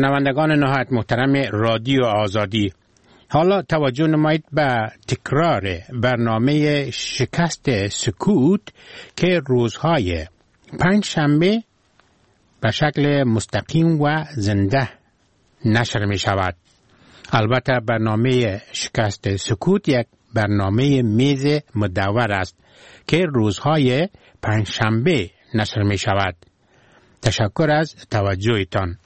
شنوندگان نهایت محترم رادیو آزادی، حالا توجه نمایید به تکرار برنامه شکست سکوت که روزهای پنجشنبه به شکل مستقیم و زنده نشر می شود. البته برنامه شکست سکوت یک برنامه میز مدور است که روزهای پنجشنبه نشر می شود. تشکر از توجهتان.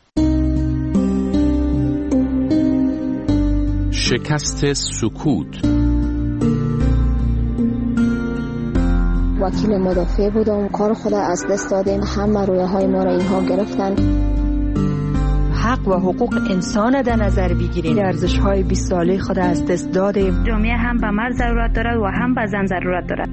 شکست سکوت. وکیل مدافع بودم، کار خود از دست دادیم، همه رویاهای ما را اینها گرفتن. حق و حقوق انسان در نظر بگیریم، ارزش‌های 20 ساله خود از دست دادیم. جامعه هم به مرد ضرورت دارد و هم به زن ضرورت دارد.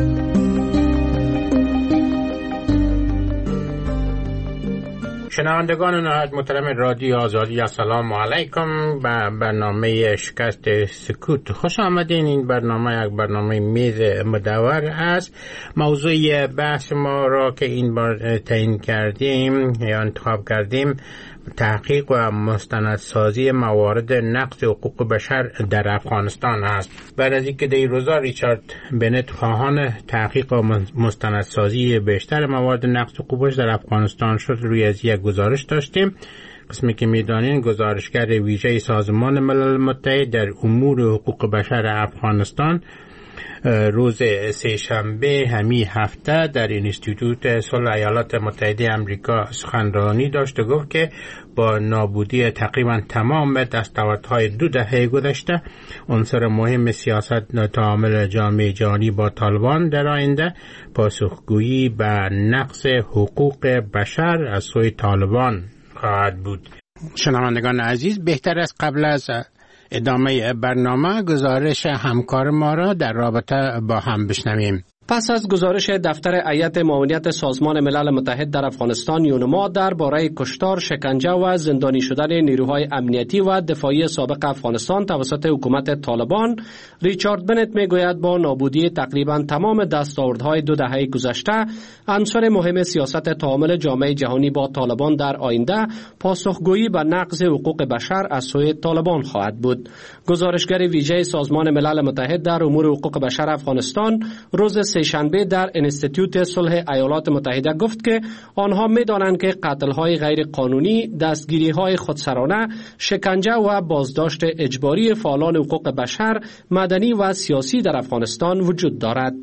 شنوندگان نهایت محترم رادیو آزادی، السلام علیکم. به برنامه شکست سکوت خوش آمدین. این برنامه یک برنامه میز مدور است. موضوع بحث ما را که این بار تعیین کردیم یا انتخاب کردیم تحقیق و مستندسازی موارد نقض حقوق بشر در افغانستان است. بعد از اینکه در روزا ریچارد بنت خواهان تحقیق و مستندسازی بیشتر موارد نقض حقوق بشر در افغانستان شد، روی از یک گزارش داشتیم. قسمی که میدانین گزارشگر ویژه سازمان ملل متحد در امور حقوق بشر افغانستان روز سه‌شنبه همین هفته در اینستیتوت صلح ایالات متحده آمریکا سخنرانی داشت و گفت که با نابودی تقریبا تمام دستاوردهای 2 دهه گذشته، عنصر مهم سیاست تعامل جامعه جهانی با طالبان در آینده پاسخگویی به نقض حقوق بشر از سوی طالبان خواهد بود. شنوندگان عزیز، بهتر است قبل از ادامه برنامه گزارش همکار ما را در رابطه با هم بشنویم. پس از گزارش دفتر هیئت معاونت سازمان ملل متحد در افغانستان یونما درباره کشتار، شکنجه و زندانی شدن نیروهای امنیتی و دفاعی سابق افغانستان توسط حکومت طالبان، ریچارد بنت میگوید با نابودی تقریبا تمام دستاوردهای 2 دهه گذشته، عنصر مهم سیاست تعامل جامعه جهانی با طالبان در آینده پاسخگویی به نقض حقوق بشر از سوی طالبان خواهد بود. گزارشگر ویژه سازمان ملل متحد در امور حقوق بشر افغانستان روز سه‌شنبه در اینستیتوت صلح ایالات متحده گفت که آنها می‌دانند که قتل‌های غیر قانونی، دستگیری‌های خودسرانه، شکنجه و بازداشت اجباری فعالان حقوق بشر، مدنی و سیاسی در افغانستان وجود دارد.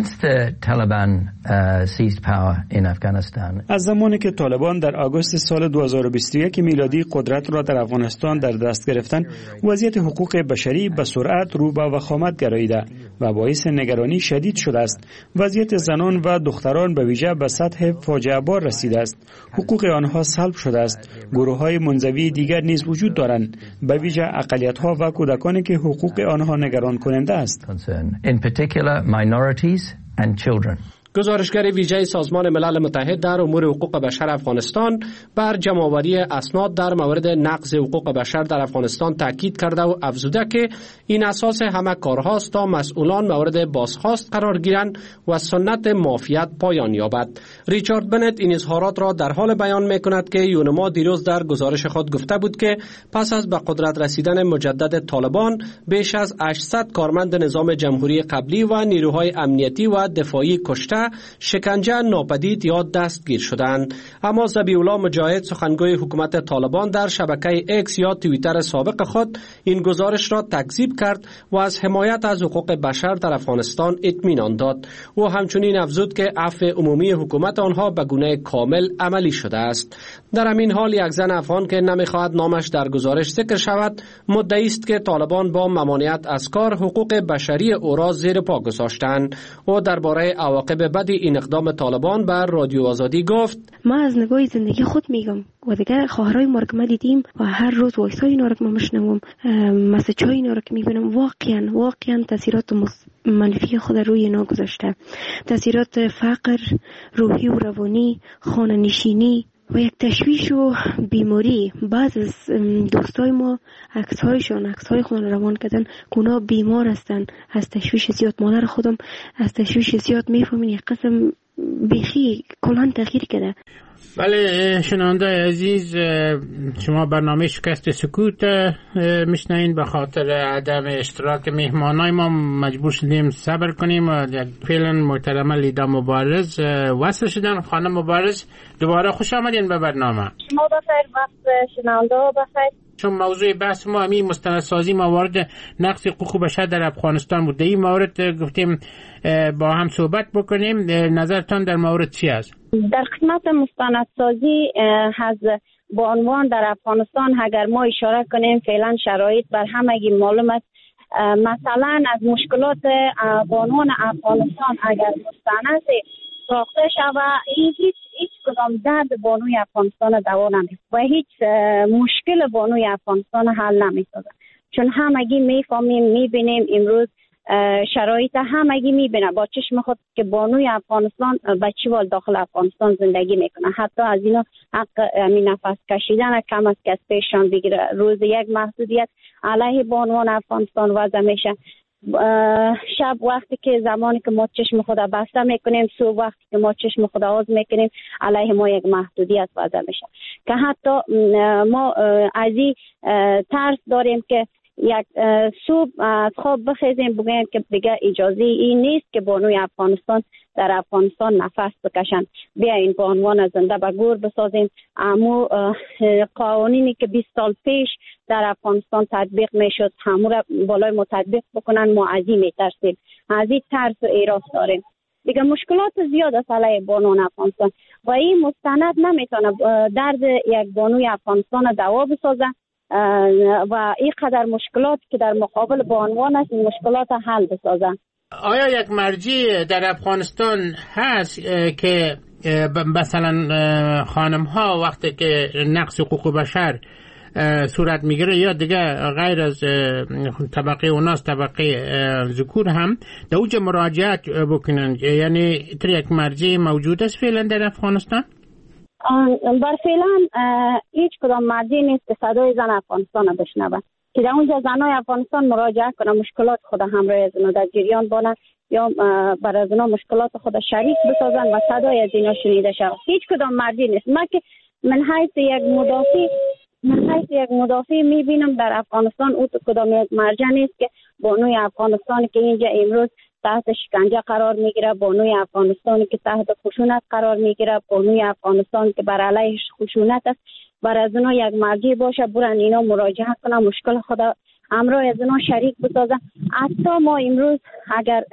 از زمانی که طالبان در آگوست سال 2021 میلادی قدرت را در افغانستان در دست گرفتن، وضعیت حقوق بشری به سرعت رو به وخامت گراییده و باعث نگرانی شدید شده است. وضعیت زنان و دختران به ویژه به سطح فاجعه بار رسیده است. حقوق آنها سلب شده است. گروه‌های منزوی دیگر نیز وجود دارند، به ویژه اقلیت‌ها و کودکانی که حقوق آنها نگران کننده است. گزارشگر ویژه سازمان ملل متحد در امور حقوق بشر افغانستان بر جمع‌آوری اسناد در مورد نقض حقوق بشر در افغانستان تاکید کرده و افزوده که این اساس همه کارهاست تا مسئولان مورد بازخواست قرار گیرند و سنت معافیت پایان یابد. ریچارد بنت این اظهارات را در حال بیان می‌کند که یونما دیروز در گزارش خود گفته بود که پس از به قدرت رسیدن مجدد طالبان، بیش از 800 کارمند نظام جمهوری قبلی و نیروهای امنیتی و دفاعی کشته، شکنجه، ناپدید یا دستگیر شدند. اما ذبیح الله مجاهد، سخنگوی حکومت طالبان، در شبکه ایکس یا توییتر سابق خود این گزارش را تکذیب کرد و از حمایت از حقوق بشر در افغانستان اطمینان داد. او همچنین افزود که عفو عمومی حکومت آنها به گونه کامل عملی شده است. در همین حال یک زن افغان که نمیخواهد نامش در گزارش ذکر شود، مدعی است که طالبان با ممانعت از کار حقوق بشری او را زیر پا گذاشتند. او درباره عواقب بد این اقدام طالبان بر رادیو آزادی گفت: ما از نگاه زندگی خود میگم و دیگر خواهرای ما را که ما دیدیم و هر روز وایسای اینا را که ما میشنوم، مسیجای اینا را که میبینم، واقعا تاثیرات منفی خود روی اینا گذاشته. تاثیرات فقر، روحی و روانی، خانه نشینی و یک تشویش و بیماری. بعض از دوستای ما عکس‌های خود روان کردن که بیمار هستن از تشویش زیاد. مادر خودم از تشویش زیاد میفهمین یک قسم بیخی کلان تغییر کرده. بله شنونده عزیز، شما برنامه شکست سکوت میشنین. به خاطر عدم اشتراک مهمانای ما مجبور شدیم صبر کنیم. فعلا محترمه لیدا مبارز وصل شدن. خانم مبارز دوباره خوش آمدین به برنامه. شما بخیر، وقت شنونده بخیر. چون موضوع بحث ما همین مستندسازی موارد نقض حقوق بشر در افغانستان بود، این مورد گفتیم با هم صحبت بکنیم. نظرتان در مورد چی است؟ در خدمت مستندسازی از با عنوان در افغانستان اگر ما اشاره کنیم فعلا شرایط بر همگی معلوم است. مثلا از مشکلات با عنوان افغانستان اگر مستند ساخته شود هیچ کدام درد بانوی افغانستان دوا نمی‌کنه و هیچ مشکل بانوی افغانستان حل نمی‌سازه، چون همگی میفهمیم میبینیم امروز شرایط همگی میبینه با چشم خود که بانوی افغانستان بچه‌وال داخل افغانستان زندگی میکنه. حتی از اینا حق همین نفس کشیدن کم از کس پیششان بگیره. روز یک محدودیت علیه بانوان افغانستان وضع میشه. شب وقتی که زمانی که ما چشم خود بسته میکنیم، صبح وقتی که ما چشم خود باز میکنیم علیه ما یک محدودیت وضع میشه که حتی ما از این ترس داریم که یک صبح از خواب بخیزیم بگیم که دیگه اجازه این نیست که بانوی افغانستان در افغانستان نفس بکشن، بیاین با عنوان زنده به گور بسازیم. امو قوانینی که 20 سال پیش در افغانستان تطبیق میشد همو را بالای ما تطبیق بکنن. ما از این میترسیم، از این ترس و ایراس داریم. دیگه مشکلات زیاد است علیه بانوان افغانستان و این مستند نمیتونه درد یک بانوی افغانستان دوا بسازه و این قدر مشکلات که در مقابل بانوان است این مشکلات حل بسازه. آیا یک مرجع در افغانستان هست که مثلا خانم ها وقتی که نقض حقوق بشر صورت میگیره یا دیگه غیر از طبقه اوناس طبقه ذکور هم در اوجه مراجعت بکنن؟ یعنی یک مرجع موجود است فعلا در افغانستان؟ بر فعلا هیچ کدام مرجع نیست که صدای زن افغانستان رو بشنوه که در اونجا زنای افغانستان مراجعه کنه مشکلات خود همراه از اونا در جریان بانه یا بر از اونا مشکلات خود شریک بسازن و صدای از اینا شنیده شود. هیچ کدام مرجع نیست. من حیث یک مدافع میبینم در افغانستان او کدام یک مرجع نیست که بانوی افغانستان که اینجا امروز تحت شکنجه قرار میگیره، بانوی افغانستان که تحت خشونت قرار میگیره، بانوی افغانستان که بر علیه خشونت است، بر از اونا یک مرجع باشه برن اینا مراجعه کنن مشکل خود همراه از اونا شریک بسازن. حتی ما امروز اگر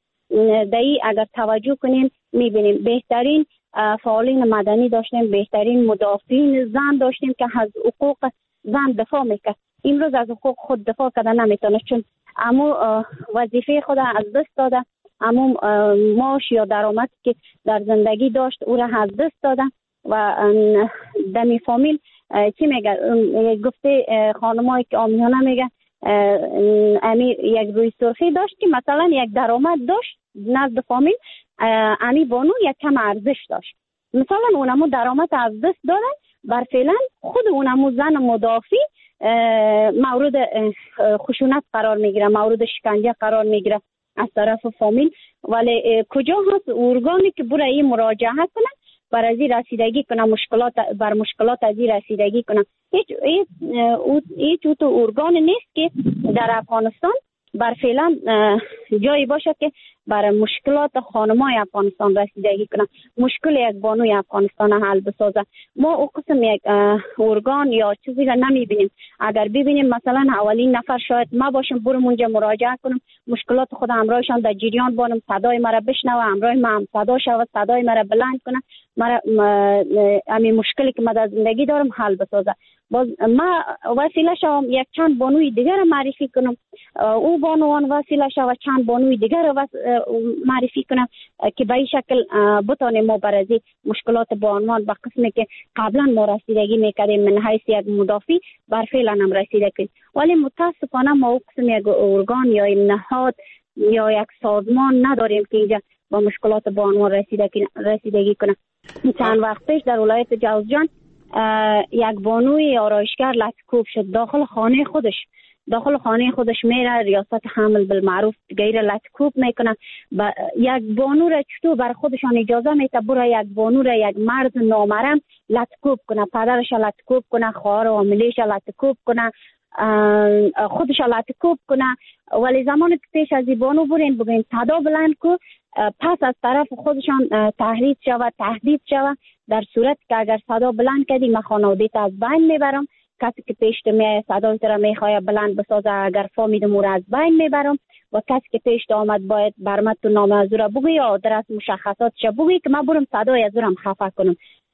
توجه کنیم میبینیم بهترین فعالین مدنی داشتیم، بهترین مدافعین زن داشتیم که از حقوق زن دفاع میکرد. امروز از حقوق خود دفاع کردن نمیتونه چون امو وظیفه خود از دست داده، امو معاش یا درآمد که در زندگی داشت او را از دست داده و دمی فامیل چی میگه گفته خانمایی که آمیانه میگه امیر یک روی سرخی داشت که مثلا یک درآمد داشت نزد فامیل، امی بانو یک کم ارزش داشت. مثلا اونمو درآمد از دست دادن، بر فعلا خود اونمو زن مدافع مورد خشونت قرار میگیره، مورد شکنجه قرار میگیره از طرف فامیل. ولی کجا هست ارگانی که برای این مراجعه کنن بر از این رسیدگی کنن، مشکلات از این رسیدگی کنن؟ هیچ تو ارگان نیست که در افغانستان بر فعلا جایی باشه که برای مشکلات خانمای افغانستان رسیدگی کنن، مشکل یک بانوی افغانستان حل بسازه. ما او قسم یک ارگان یا چیزی را نمیبینیم. اگر ببینیم مثلا اولین نفر شاید ما باشم برم اونجا مراجعه کنم، مشکلات خود همراهشان در جریان بانم، صدای مرا بشنوه، همراه ما هم صدا شود، صدای مرا بلند کنه، همین مشکلی که من در زندگی دارم حل بسازه. باز ما وسیله شوم یک چند بانوی دیگر را معرفی کنم، او بانوان وسیله شوه چند بانوی دیگر را معرفی کنم که به این شکل بتانیم ما بر از مشکلات بانوان به قسمی که قبلا ما رسیدگی میکردیم من حیث یک مدافع بر فعلا هم رسیده کنیم. ولی متاسفانه ما او قسم یک ارگان یا نهاد یا یک سازمان نداریم که اینجا با مشکلات بانوان رسیدگی کنه. چند وقت پیش در ولایت جوزجان یک بانوی آرایشگر لطکوب شد داخل خانه خودش. داخل خانه خودش میره، ریاست حمل بالمعروف غیر لطکوب میکنه. یک بانو را چطور بر خودشان اجازه میده برای یک بانو را یک مرد نامحرم لطکوب کنه، پدرش لطکوب کنه، خواهر و عاملیش لطکوب کنه، خودش لطکوب کنه. ولی زمانی که پیش از بانو برین بگین صدا بلند کو، پس از طرف خودشان تهدید شود. در صورت که اگر صدا بلند کردی من خانواده‌ت از بین میبرم، کسی که پیش میاد صدای تو را میخواد بلند بسازه اگر فهمیدم او را از بین میبرم، و کسی که پیش آمد باید برمت تو نام از او را بگوی یا آدرس مشخصاتش بگوی که من برم صدای از او را خفه کنم.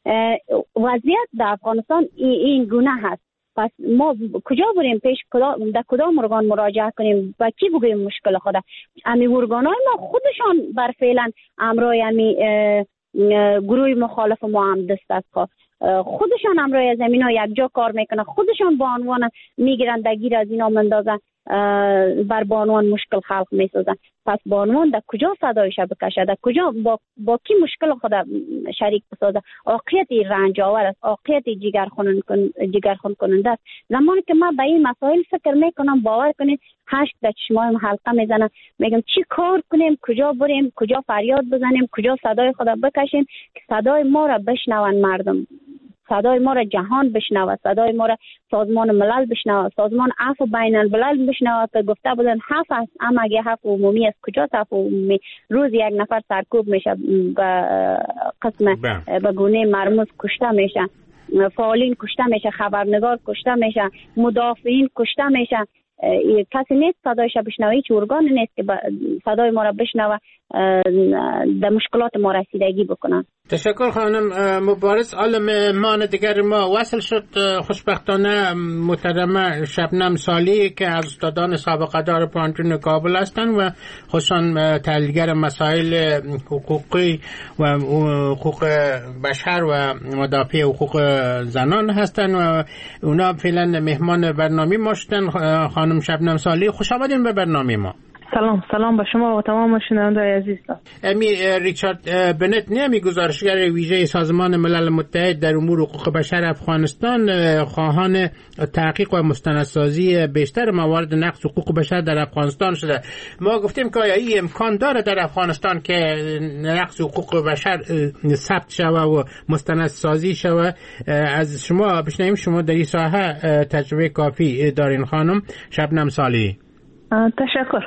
وضعیت در افغانستان این گونه هست. پس ما کجا بریم پیش در کدام ارگان مراجعه کنیم و کی بگویم مشکل خود؟ امی ارگان‌های ما خودشان بر فعلا امرای امی گروه مخالف ما هم دست است، خودشان امرای زمینا یک جا کار میکنه، خودشان با عنوان میگیرن دگیر از اینا مندازن، بر بانوان مشکل خلق میسازن. پس بانوان در کجا صدایش بکشه، در کجا با کی مشکل خود شریک بسازه؟ واقعیت رنج آور است، واقعیت جگرخون کننده است. زمانی که من به این مسائل فکر میکنم باور کنید هشت در چشمایم حلقه میزنم، میگم چی کار کنیم، کجا بریم، کجا فریاد بزنیم، کجا صدای خود بکشیم که صدای ما را بشنون مردم، صدای ما را جهان بشنوه، صدای ما را سازمان ملل بشنوه، سازمان عفو بین الملل بشنوه که گفته بودن حف است، اما اگه حف عمومی است کجا حف عمومی؟ روز یک نفر سرکوب میشه، قسم به گونه مرموز کشته میشه، فعالین کشته میشه، خبرنگار کشته میشه، مدافعین کشته میشه. کسی نیست صدایش بشنوه، هیچ ارگان نیست که صدای ما را بشنوه، در مشکلات ما رسیدگی بکنن. تشکر خانم مبارز. عالم مان دیگر ما وصل شد خوشبختانه محترمه شبنم صالحی که از استادان سابقه دار پانتون کابل هستند و خصوصا تحلیلگر مسائل حقوقی و حقوق بشر و مدافع حقوق زنان هستند و اونا فعلا مهمان برنامه ما شدن. خانم شبنم صالحی خوش آمدین به برنامه ما. سلام به شما و تمام شنوندگان عزیز. ریچارد بنت نیمی گزارشگر ویژه سازمان ملل متحد در امور حقوق بشر افغانستان خواهان تحقیق و مستندسازی بیشتر موارد نقض حقوق بشر در افغانستان شده. ما گفتیم که آیا این امکان داره در افغانستان که نقض حقوق بشر ثبت شوه و مستندسازی شوه؟ از شما بشنویم، شما در این ساحه تجربه کافی دارین خانم شبنم صالحی. تشکر.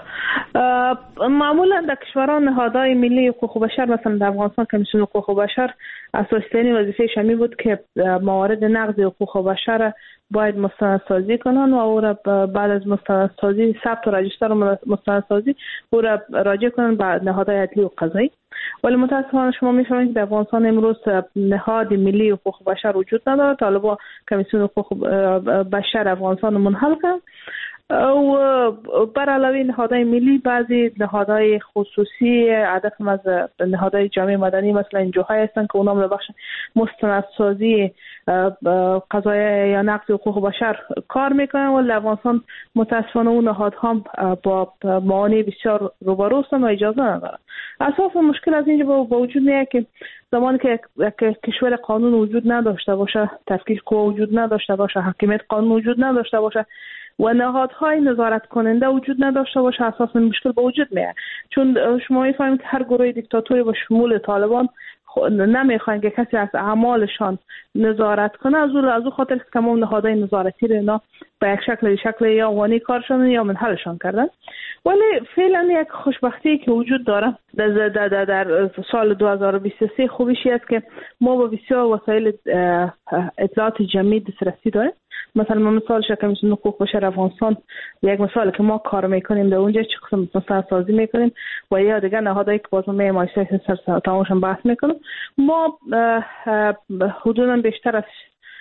معمولا در کشوران نهادهای ملی حقوق بشر مثلا در افغانستان کمیسیون حقوق بشر اساسی‌ترین وظیفه‌اش همین بود که موارد نقض حقوق بشر باید مستندسازی کنن و او را بعد از مستندسازی ثبت و رجیستر مستندسازی او را راجع کنن به نهادهای عدلی و قضایی. ولی متاسفانه شما می‌فهمید که در افغانستان امروز نهاد ملی حقوق بشر وجود نداره. طالبان کمیسیون حقوق بشر افغانستان منحل کردن و بر علاوه نهادهای ملی بعضی نهادهای خصوصی هدف از نهادهای جامعه مدنی مثلا NGO هستن که اونا به بخش مستندسازی قضایا یا نقض حقوق بشر کار میکنن و افغانستان متاسفانه اون نهادها با معانی بسیار روبرو هستن و اجازه ندارن. اساس مشکل از اینجا با وجود میاد که زمانی که کشور قانون وجود نداشته باشه، تفکیک قوا وجود نداشته باشه، حاکمیت قانون وجود نداشته باشه و نهادهای نظارت کننده وجود نداشته باشه، اساسا مشکل به وجود میاد. چون شما میفهمید که هر گروه دیکتاتوری با شمول طالبان نمیخوان که کسی از اعمالشان نظارت کنه، از او خاطر که تمام نهادهای نظارتی رو اینا به یک شکل یا وانی کارشان یا منحلشان کردن. ولی فعلا یک خوشبختی که وجود داره در سال 2023 خوبیش است که ما با بسیار وسایل اطلاعات جمعی دسترسی داریم. مثلا ما مثال کمیسیون حقوق بشر افغانستان یک مثال که ما کار میکنیم در اونجا چه قسم مستندسازی میکنیم و یا دیگر نهادهایی که باز ما مایسای سر تماشا بحث میکنیم. ما حدودا بیشتر از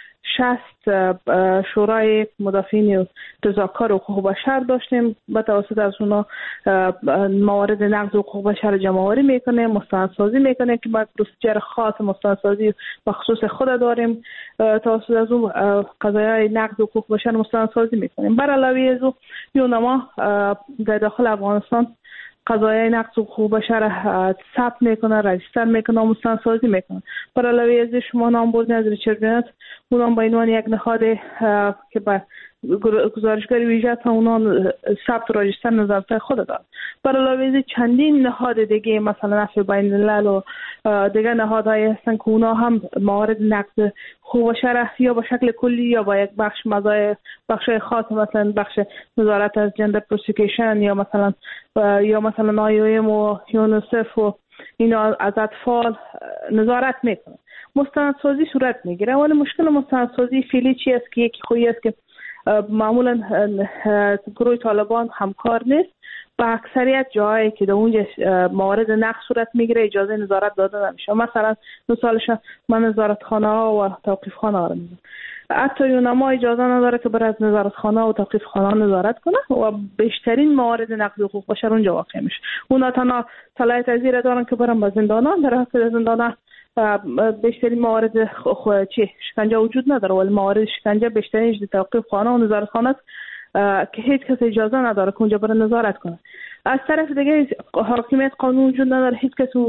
60 شورای مدافعین و تظاهرکار حقوق بشر داشتیم. به توسط از اونا موارد نقض حقوق بشر جمع‌آوری میکنیم، مستندسازی میکنیم که بعد پروسیجر خاص مستندسازی بخصوص خود داریم. توسط از اون قضایای نقض حقوق بشر مستندسازی میکنیم. بر علاوه از اون ما در داخل افغانستان قضایای نقض حقوق بشر ثبت میکنه، رجیستر میکنه، مستندسازی میکنه. برای علاوه از شما نام بردین از ریچارد برنت، اونم به عنوان یک نهاد که با گزارشگر ویژه تا اونان ثبت و رجیستر نظارت خود دارد. برای علاوه چندین نهاد دیگه مثلا نفع بین الملل و دیگه نهادهای هستن که اونا هم موارد نقض حقوق بشر یا به شکل کلی یا با یک بخش مزایای بخش خاص، مثلا بخش نظارت از جندر پروسیکیشن یا مثلا IOM و یونیسف و اینا از اطفال نظارت میکنه. مستندسازی صورت میگیره، ولی مشکل مستندسازی فعلی چی است که یکی خویی است که معمولا گروه طالبان همکار نیست. با اکثریت جایی که در اونجا موارد نقض صورت میگیره اجازه نظارت داده نمیشه. مثلا مثالش من نظارتخانه ها و توقیف خانه ها رو میگم. حتی یونما اجازه نداره که برای نظارتخانه و توقیف خانه ها نظارت کنه و بیشترین موارد نقض حقوق بشر اونجا واقع میشه. اونا تنها صلاحیت ازیر دارن که برن به زندانان، در حقیقت زندانان بیشترین موارد شکنجه وجود نداره، ولی موارد شکنجه بیشترینش در توقیف خانه و نظارتخانه است که هیچ کس اجازه نداره که اونجا برای نظارت کنه. از طرف دیگه حاکمیت قانون وجود نداره، هیچ کس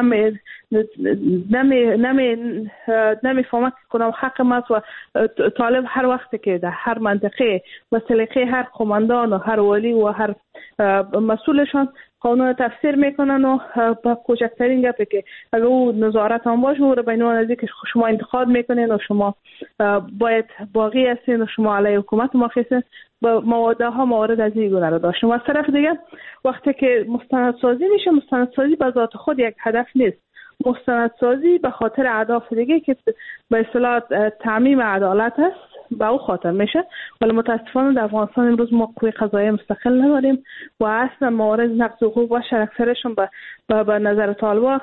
نمیفهمه که کدام حق است و طالب هر وقت که در هر منطقه و سلیقه هر قماندان و هر ولی و هر مسئولشان قانون تفسیر میکنن و با کوچکترین گپی که اگر او نظارت هم باشه او رو به عنوان از اینکه شما انتقاد میکنین و شما باید باقی هستین و شما علیه حکومت مخالفین، با موارد از این گونه رو داشتیم. و از طرف دیگه وقتی که مستندسازی میشه، مستندسازی به ذات خود یک هدف نیست. مستندسازی به خاطر اهداف دیگه که به اصطلاح تعمیم عدالت است به او خاطر میشه، ولی متاسفانه در افغانستان امروز ما قوه قضاییه مستقل نداریم و اصلا موارد نقض حقوق بشر اکثرشون به نظر طالبان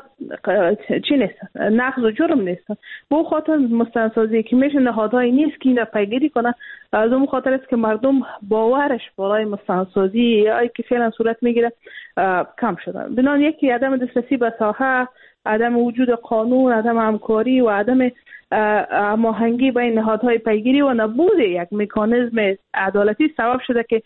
چی نیست، نقض و جرم نیست. به او خاطر مستندسازی که میشه نهادهایی نیست که اینا پیگیری کنه. از اون خاطر است که مردم باورش بالای مستندسازی یا که فعلا صورت میگیره کم شدن. بنابراین یکی عدم دسترسی به ساحه، عدم وجود قانون، عدم همکاری و عدم هماهنگی بین نهادهای پیگیری و نبود یک مکانیزم عدالتی سبب شده که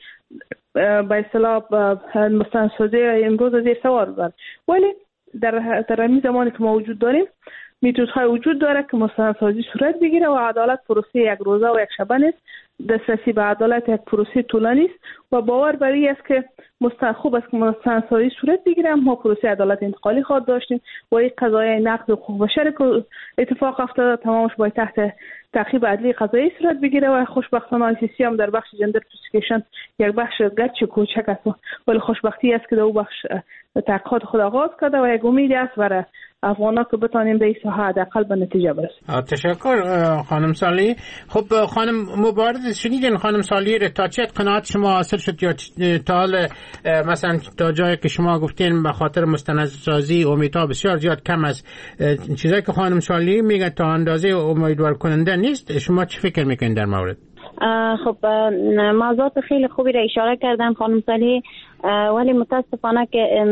به اصطلاح مستندسازی امروز از سوار بود. ولی در این زمانی که ما وجود داریم میتودهای وجود داره که مستندسازی صورت بگیره و عدالت پروسه یک روزه و یک شبه نیست. دسترسی به عدالت یک پروسه طولانی است و باور بر این است که خوب است که مستندسازی صورت بگیره. ما پروسه عدالت انتقالی خواهد داشتیم و این قضایای نقض حقوق بشر که اتفاق افتاده تمامش باید تحت تعقیب عدلی قضایی صورت بگیره و خوشبختانه ICC هم در بخش جندر پروسیکیشن یک بخش گچ کوچک است، ولی خوشبختی است که در اون بخش تحقیقات خود آغاز کرده و یک امید است برای افغانا که بتانیم به این ساحه حداقل به نتیجه برسیم. تشکر خانم صالحی. خب خانم مبارز، شنیدین خانم صالحی تا چه قناعت شما حاصل شد یا تا حال مثلا تا جایی که شما گفتین به خاطر مستندسازی امیدها بسیار زیاد کم است، چیزایی که خانم صالحی میگه تا اندازه امیدوار کننده نیست، شما چه فکر میکنین در مورد؟ خب موضوعات خیلی خوبی را اشاره کردن خانم صالحی، ولی متاسفانه که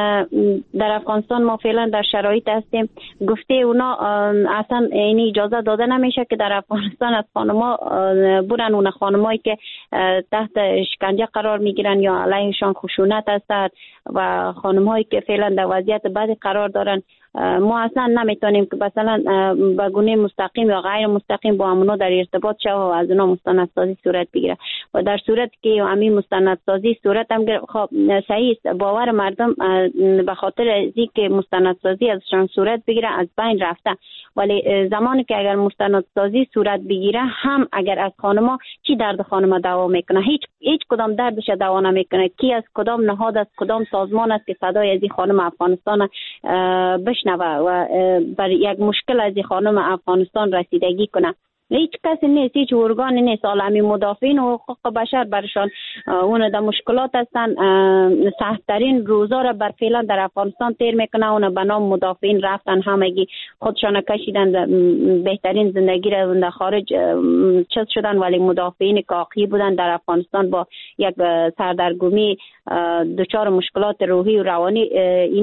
در افغانستان ما فعلا در شرایط هستیم گفته اونا اصلا این اجازه داده نمیشه که در افغانستان از خانما برن اون خانمایی که تحت شکنجه قرار میگیرن یا علیهشان خشونت هست و خانمایی که فعلا در وضعیت بدی قرار دارن. ما اصلا نمیتونیم که مثلا به گونه مستقیم یا غیر مستقیم با همونا در ارتباط شو و از اونا مستندسازی صورت بگیره و در صورت که همین مستندسازی صورت هم خب صحیح است، باور مردم به خاطر اینکه مستندسازی ازشان صورت بگیره از بین رفته، ولی زمانی که اگر مستندسازی صورت بگیره هم اگر از خانما چی درد خانما دوا میکنه، هیچ کدام دردش دوا نمیکنه. کی از کدام نهاد از کدام سازمان است که صدای از این خانم افغانستان بشنوه و بر یک مشکل از این خانم افغانستان رسیدگی کنه؟ هیچ کسی نیست، هیچ ارگانی نیست. عالمی مدافعین حقوق بشر برشان اون در مشکلات هستن، سخت‌ترین روزا را بر فعلا در افغانستان تیر میکنه. اون به نام مدافعین رفتن همگی خودشان کشیدن بهترین زندگی را در خارج چیز شدن، ولی مدافعین کاقی بودن در افغانستان با یک سردرگمی دچار مشکلات روحی و روانی اینا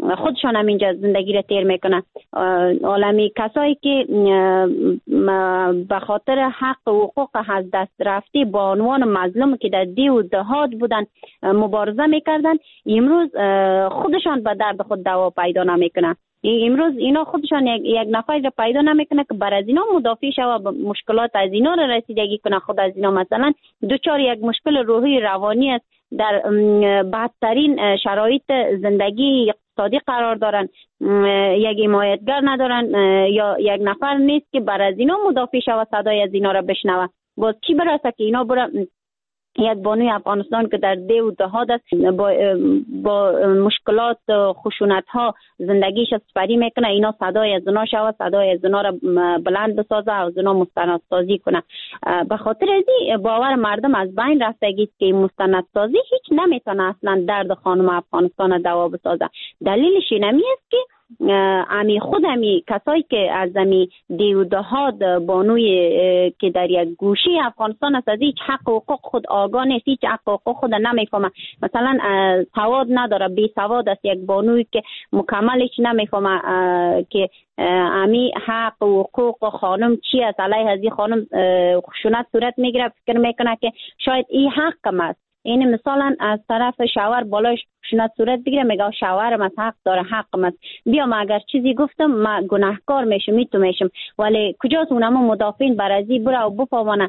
خودشان هم اینجا زندگی را تیر میکنن. عالمی کسایی که به خاطر حق و حقوق از دست رفته با عنوان مظلوم که در دی و دهات بودن مبارزه میکردن، امروز خودشان به درد خود دوا پیدا نمیکنن. امروز اینا خودشان یک نفر را پیدا نمیکنه که بر از اینا مدافع شود، مشکلات از اینا را رسیدگی کنه. خود از اینا مثلا دوچار یک مشکل روحی روانی است، در بدترین شرایط زندگی اقتصادی قرار دارن، یک حمایتگر ندارن یا یک نفر نیست که بر از اینا مدافع شود، صدای از اینا را بشنوه. باز چی برسه که اینا یک بانوی افغانستان که در ده و دهات است با مشکلات خشونت ها زندگیش سپری میکنه، اینا صدای از اونا شود، صدای از اونا را بلند بسازه، از اونا مستندسازی کنه. به خاطر ازی باور مردم از بین رفتگی است که مستندسازی هیچ نمیتونه اصلا درد خانم افغانستان دوا بسازه. دلیلش اینمی است که امی کسایی که از دیودهات بانوی که در یک گوشه افغانستان است، از هیچ حق و حقوق خود آگاه نیست، هیچ حق و حقوق خود نمیفهمه. مثلا سواد نداره، بی سواد است، یک بانوی که مکملش نمیفهمه که امی حق و حقوق خانم چی است، علیه از این خانم خشونت صورت میگیره، فکر میکنه که شاید این حقم است. این مثلا از طرف شوهر بالایش خشونت صورت بگیره، میگه شوهرم از حق داره، حقم است، بیا ما اگر چیزی گفتم ما گناهکار میشم، میتو میشم. ولی کجاست اونم مدافعین برازی بره و بفهمونه،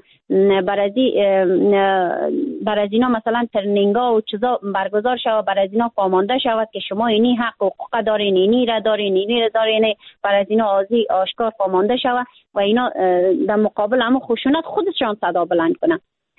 برازینا مثلا ترنینگا و چیزا برگزار شود، برازینا فهمانده شود که شما اینی حق و حقوق دارین، اینی را دارین، اینی را دارین، برازینا آزی آشکار فهمانده شود و اینا در مقابل هم خشونت خودشان صدا بلند کنن.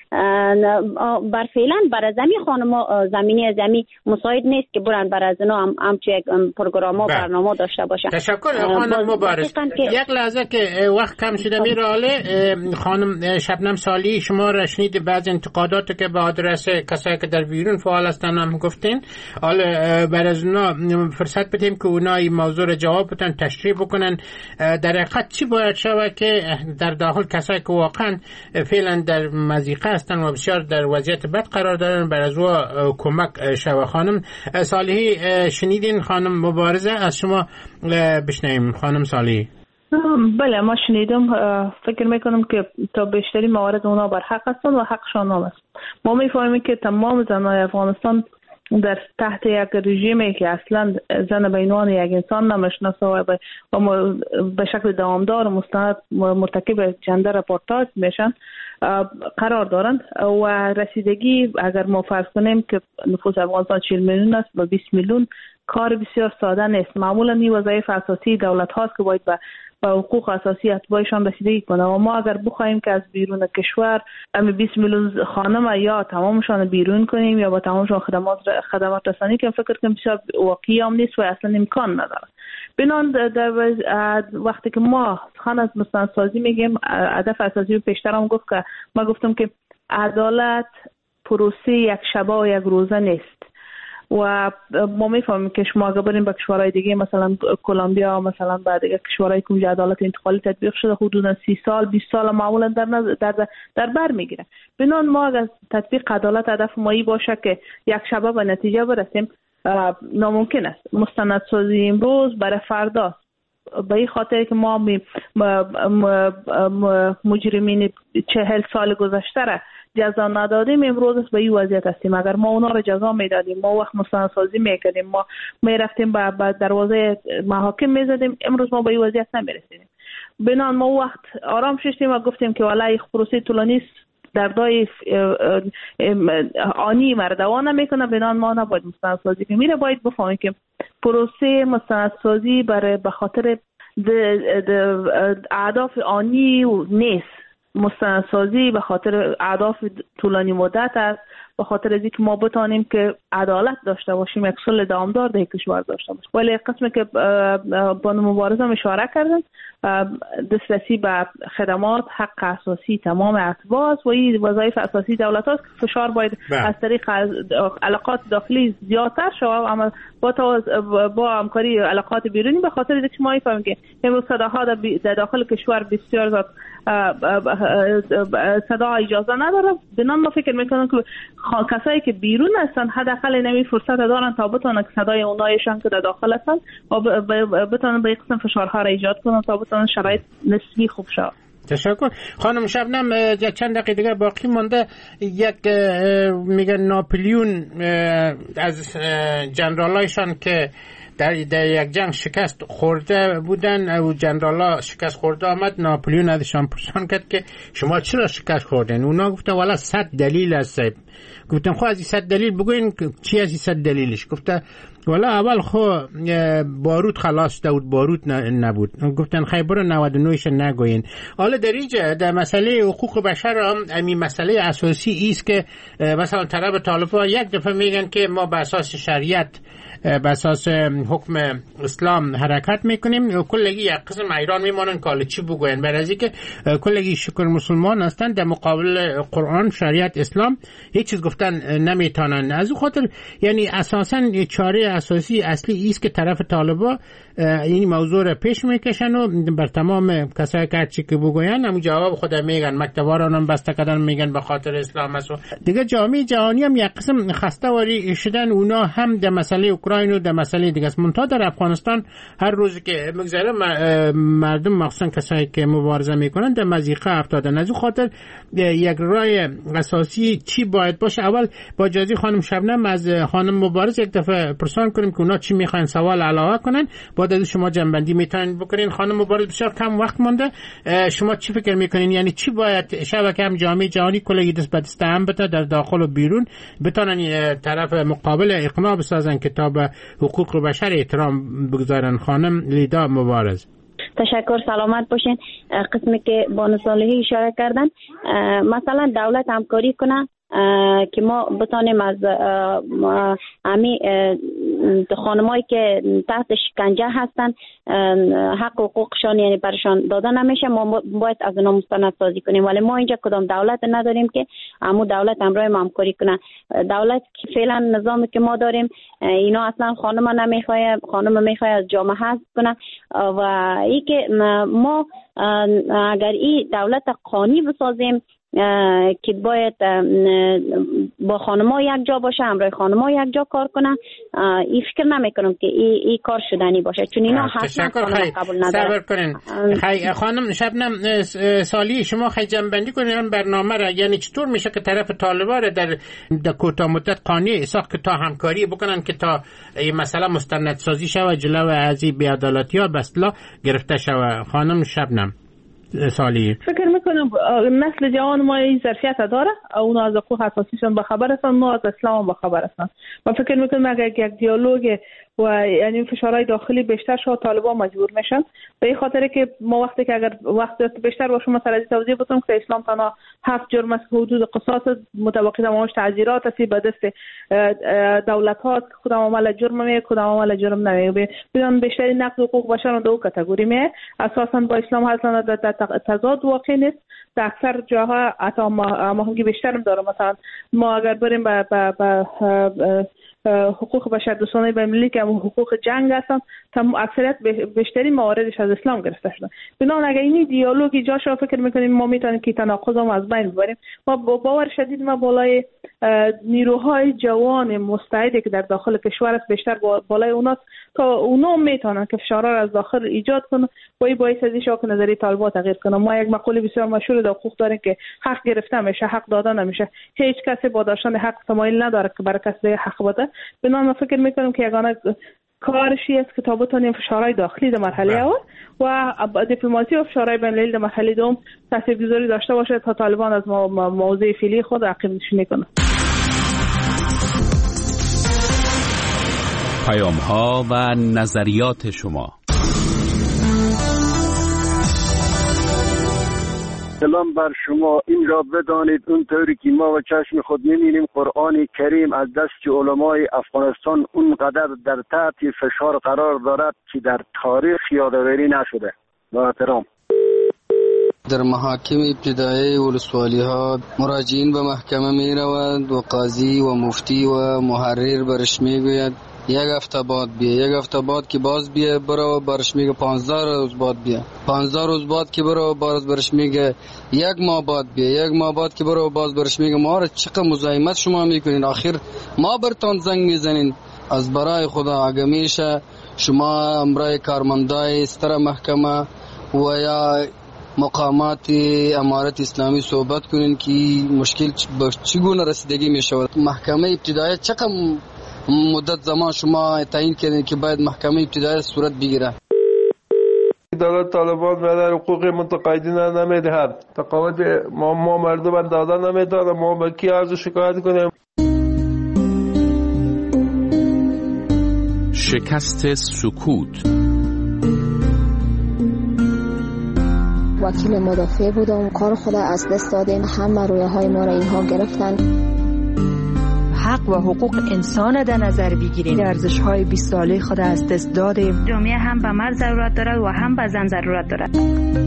بر فعلا بر زمین خانم زمینی از زمین مساعد نیست که برن بر از اینا هم چه یک پروگرام برنامه داشته باشن. تشکر خانم مبارز. یک لحظه که وقت کم شده میراله، خانم شبنم صالحی شما را شنید بعض انتقادات که به آدرس کسایی که در بیرون فعال هستن هم گفتین، حالا بر از اونا فرصت بدیم که اونا این موضوع را جواب بدن، تشریح بکنن. در حقیقت چی باید شود که در داخل کسایی که واقعا فعلا در مضیقه و بسیار در وضعیت بد قرار دارن بر از او کمک شود؟ خانم صالحی شنیدین خانم مبارزه؟ از شما بشنویم خانم صالحی. بله ما شنیدم. فکر میکنم که تا بیشتری موارد اونا بر حق هستن و حقشان هم است. ما میفهمیم که تمام زنای افغانستان در تحت یک رژیمی که اصلا زن به عنوان یک انسان نمیشناسه و به شکل دوامدار مستند مرتکب جندر اپارتاید میشن قرار دارند و رسیدگی اگر ما فرض کنیم که نفوس افغانستان 40 میلیون است و 20 میلیون کار بسیار ساده نیست. معمولا این وظایف اساسی دولت هاست که باید به حقوق اساسی اتباعشان رسیدگی کنه و ما اگر بخوایم که از بیرون کشور 20 میلیون خانم یا تمامشان بیرون کنیم یا با تمامشان خدمات رسانی کنیم، فکر کنم بسیار واقعی هم نیست و اصلا امکان نداره. بنان در وقتی که ما خان از مستندسازی میگیم، هدف اساسی رو پیشتر هم گفت که ما گفتم که عدالت پروسه یک شبه و یک روزه نیست و ما میفهمیم که شما اگر بریم به کشورهای دیگه مثلا کلمبیا مثلا بعد دیگه کشورهای که عدالت انتقالی تطبیق شده حدودا 30 سال 20 سال معمولا در بر میگیره. بنان ما اگر تطبیق عدالت هدف مایی باشه که یک شبه به نتیجه برسیم ناممکن است. مستندسازی امروز برای فردا به این خاطر که ما مجرمین 40 سال گذشته را جزا ندادیم، امروز به این وضعیت هستیم. اگر ما اونا را جزا میدادیم، ما وقت مستندسازی میکردیم، ما میرفتیم به دروازه محاکم میزدیم، امروز ما به این وضعیت نمیرسیدیم. بنان ما وقت آرام شدیم و گفتیم که والله پروسه طولانی در دای آنی مردوا نمیکنه، بنان ما نباید مستندسازی کنیم. میره باید بفهمیم که پروسه مستندسازی برای به خاطر اهداف آنی نیست. مستندسازی به خاطر اهداف طولانی مدت است، به خاطر از اینکه ما بتانیم که عدالت داشته باشیم، یک صلح دوامدار در کشور داشته باشیم. ولی قسمی که با مبارزه اشاره کردن، دسترسی به خدمات حق اساسی تمام اتباع است و این وظایف اساسی دولت است. فشار باید از طریق علاقات داخلی زیادتر شود، اما با همکاری علاقات بیرونی، به خاطر اینکه ما میفهمیم که امروز صداها در داخل کشور بسیار زیاد صدا اجازه نداره. بنان ما فکر میکنم که کسایی که بیرون هستن حداقل نمی فرصت دارن تا بتونن صدای اونایشان که در داخل هستن و بتونن به قسم فشارها را ایجاد کنن تا بتونن شرایط نسبی خوب شد. تشکر. خانم شبنم چند دقیقه دیگه باقی مونده. یک میگن ناپلیون از جنرالایشان که در یک جنگ شکست خورده بودن و جنرالا شکست خورده آمد، ناپلیون ازشان پرسان کرد که شما چرا شکست خوردین؟ اونا گفتن والا 100 دلیل است. گفتن خب از این 100 دلیل بگوین چی از این 100 دلیلش؟ گفته والا اول خو بارود خلاص بود، بارود نبود. گفتن خیلی برو 99ش نگوین. حالا در اینجا در مسئله حقوق بشر هم همین مسئله اساسی است که مثلا طرف طالبان یک دفعه میگن که ما به اساس شریعت به اساس حکم اسلام حرکت میکنیم و کلگی یک قسم ایران میمانن که چی بگوین، برای از اینکه کلگی شکر مسلمان هستن در مقابل قرآن شریعت اسلام هیچ چیز گفتن نمیتونن. از اون خاطر یعنی اساسا چاره اساسی اصلی است که طرف طالبا این موضوع را پیش میکشن و بر تمام کسایی که چی که بگوین همون جواب خود میگن، مکتباران هم بسته کردن میگن به خاطر اسلام است. دیگه جامعه جهانی هم یک قسم خسته واری شدن، اونا هم در مسئله اوکراین و در مسئله دیگه است. منتها در افغانستان هر روز که میگذره مردم مخصوصا کسایی که مبارزه میکنن در مضیقه افتادن. از اون خاطر یک رای اساسی چی باید باشه؟ اول با اجازه خانم شبنم از خانم مبارز یک دفعه پرسان کنیم که اونا چی میخوان سوال علاوه کنن، بعد از شما جنبندی میتونین بکنین. خانم مبارز بسیار کم وقت مونده، شما چی فکر میکنین؟ یعنی چی باید شبکه هم جامعه جهانی کلی دست به دست هم بده در داخل و بیرون بتونن طرف مقابل اقناع بسازن که تا به حقوق بشر احترام بگذارن؟ خانم لیدا مبارز. تشکر، سلامت باشین. قسمی که بانو صالحی اشاره کردن، مثلا دولت همکاری کنه که ما بتانیم از امی خانمایی که تحت شکنجه هستن حق و حقوقشان یعنی برشان داده نمیشه، ما باید از اونا مستند سازی کنیم. ولی ما اینجا کدام دولت نداریم که امو دولت همراه ما همکاری کنه. دولت که فعلا نظامی که ما داریم اینا اصلا خانم نمیخواه، خانم میخواه از جامعه حذف کنه و ای که ما اگر این دولت قانونی بسازیم که باید با خانم‌ها یک جا باشه، همراه خانم‌ها یک جا کار کنن، این فکر نمی‌کنم که این کار شدنی باشه، چون اینا حتما قبول ندارن. صبر کنین. خانم شبنم سالی، شما خیلی جنبندی کنین برنامه را. یعنی چطور میشه که طرف طالبان را در کوتاه مدت قانونی ساخت که تا همکاری بکنن که تا این مسئله مستندسازی شود جلو از این بی‌عدالتی‌ها به اصطلاح گرفته شود؟ خانم شبنم سالی، فکر میکنم نسل جوان ما این ظرفیت داره، اونا از حقوق اساسیشون بخبر هستن، ما از اسلام بخبر هستن. من فکر میکنم اگر یک دیالوگ و یعنی فشارهای داخلی بیشتر شد طالبان مجبور میشن، به این خاطر که ما وقتی که اگر وقت بیشتر باشه مثلا توضیح بدم که اسلام تنها 7 جرم است که حدود قصاص متوقع تمامش تعزیرات است به دست دولت ها که کدام عمل جرم میه کدام عمل جرم نمیه. بدون بیشتری نقض حقوق بشر دو کاتگوری میه، اساسا با اسلام اصلا تضاد واقع نیست. در اکثر جاها حتی ماهنگی بیشتر داره. مثلا ما اگر بریم به حقوق بشر دوستانه بین‌المللی که حقوق جنگ هستن، اکثریت بیشتری مواردش از اسلام گرفته شده. بنابراین اگر این دیالوگ ایجاد شد فکر می‌کنیم ما میتونیم که تناقض هم از بین ببریم. ما باور شدید ما بالای نیروهای جوان مستعدی که در داخل کشور است بیشتر بالای اوناست تا اونا میتونن که فشارها را از داخل ایجاد کنن و این باعث از که نظریه طالبان تغییر کنه. ما یک مقوله بسیار مشهور در حقوق داریم که حق گرفته میشه، حق داده نمیشه. هیچ کسی با داشتن حق تمایل نداره که برای کسی حق بده. بنابراین من فکر میکنم که یگانه کارشی است که تا بتونیم فشارهای داخلی در مرحله اول و دیپلماسی و فشارهای بین‌المللی در مرحله دوم تاثیرگذاری داشته باشه تا طالبان از موضوع فعلی خود عقب نشینی کنه. پیام‌ها و نظریات شما. سلام بر شما. این را بدانید اونطوری که ما و چشم خود می‌بینیم قرآن کریم از دست علمای افغانستان اونقدر در تحت فشار قرار دارد که در تاریخ یادآوری نشده. با احترام. در محاکم ابتدایی ولسوالی‌ها مراجعین به محکمه می‌روند و قاضی و مفتی و محرر برش میگوید یک هفته بعد بیا، یک هفته بعد که باز بیا برو برش میگه 15 روز بعد بیا، 15 روز بعد که برو باز برش میگه یک ماه بعد بیا، یک ماه بعد که برو باز برش میگه ما را چقدر مزاحمت شما میکنین، آخر ما برتان زنگ میزنین. از برای خدا اگه میشه شما امرای کارمندای ستر محکمه و یا مقامات امارت اسلامی صحبت کنین که مشکل چگونه رسیدگی میشود. محکمه ابتدایی چقدر مدت زمان شما تعیین کردین که باید محکمه ابتدایی صورت بگیره؟ دولت طالبان برای حقوق متقاعدین نمیدهد، تقاعد ما مردم دادن نمیداد، ما به کی عرض شکایت کنیم؟ شکست سکوت. وکیل مدافع بودم، کار خود از دست دادیم، همه رویاهای ما را اینها گرفتن. حق و حقوق انسان در نظر بگیریم، ارزش‌های 20 ساله خود از دست دادیم. جامعه هم به مرد ضرورت دارد و هم به زن ضرورت دارد.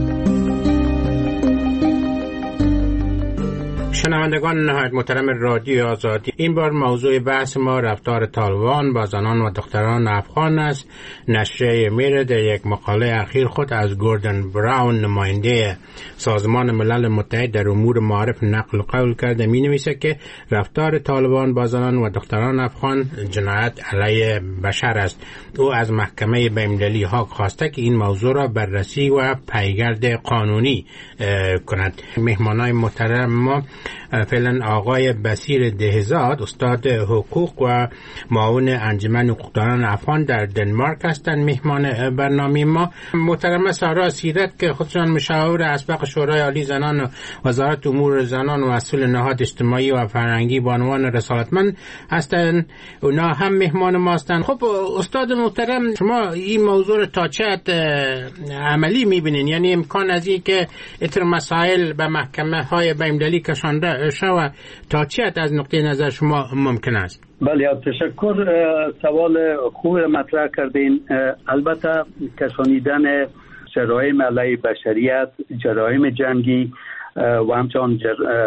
شنوندگان نهایت محترم رادیو آزادی، این بار موضوع بحث ما رفتار طالبان با زنان و دختران افغان است. نشریه میرد یک مقاله اخیر خود از گوردن براون، نماینده سازمان ملل متحد در امور معارف، نقل قول کرده. می نویسه که رفتار طالبان با زنان و دختران افغان جنایت علیه بشر است. او از محکمه بین‌المللی هاگ خواسته که این موضوع را بررسی و پیگرد قانونی کند. مهمانای محترم ما فعلا آقای بصیر دهزاد، استاد حقوق و معاون انجمن حقوقدانان افغان در دنمارک هستند مهمان برنامه ما. محترمه سارا سیرت که خودشان مشاور اسبق شورای عالی زنان و وزارت امور زنان و مسئول نهاد اجتماعی و فرهنگی با عنوان رسالتمند هستند، اونا هم مهمان ما هستند. خب استاد محترم، شما این موضوع تا چه حد عملی میبینین؟ یعنی امکان از این که اتر مسائل به محکمه های بین‌المللی کشانده شود تا چه حد از نقطه نظر شما ممکن است؟ بله، تشکر. سوال خوب مطرح کردین. البته کشانیدن جرایم علیه بشریت، جرایم جنگی و همچنان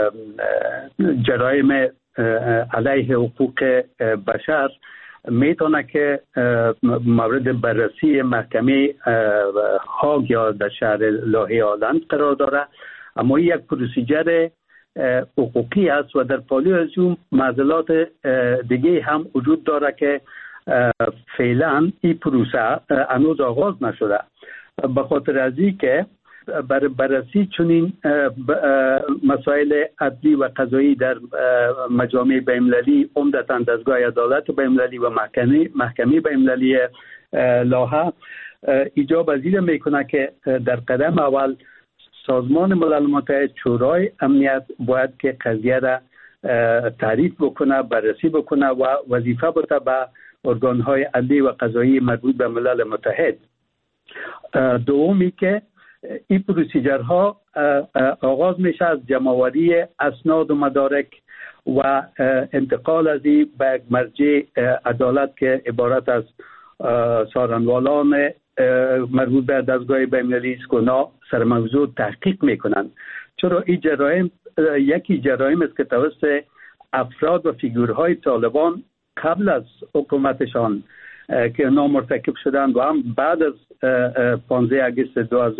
جرایم علیه حقوق بشر میتونه که مورد بررسی محکمه هاگ یا در شهر لاهه هلند قرار داره، اما یک پروسیجر حقوقی است و در پالو از اون معضلات دیگه هم وجود داره که فعلا این پروسه هنوز آغاز نشده. به خاطر از این که بررسی چنین مسائل عدلی و قضایی در مجامع بین‌المللی، عمدتاً دستگاه عدالت بین‌المللی و محکمه بین‌المللی لاهه، ایجاب پذیر میکنه که در قدم اول سازمان ملل متحد، شورای امنیت باید که قضیه را تعریف بکنه، بررسی بکنه و وظیفه بده به ارگان‌های عدلی و قضایی مربوط به ملل متحد. دومی که این پروسیجرها آغاز میشه از جمع‌آوری اسناد و مدارک و انتقال از این به مرجع عدالت که عبارت از سارنوالان مربوط به دستگاه بین‌المللی است که اونا سر موضوع تحقیق میکنن. چرا این جرایم یکی جرایم است که توسط افراد و فیگورهای طالبان قبل از حکومتشان که اونا مرتکب شدن و هم بعد از 15 آگوست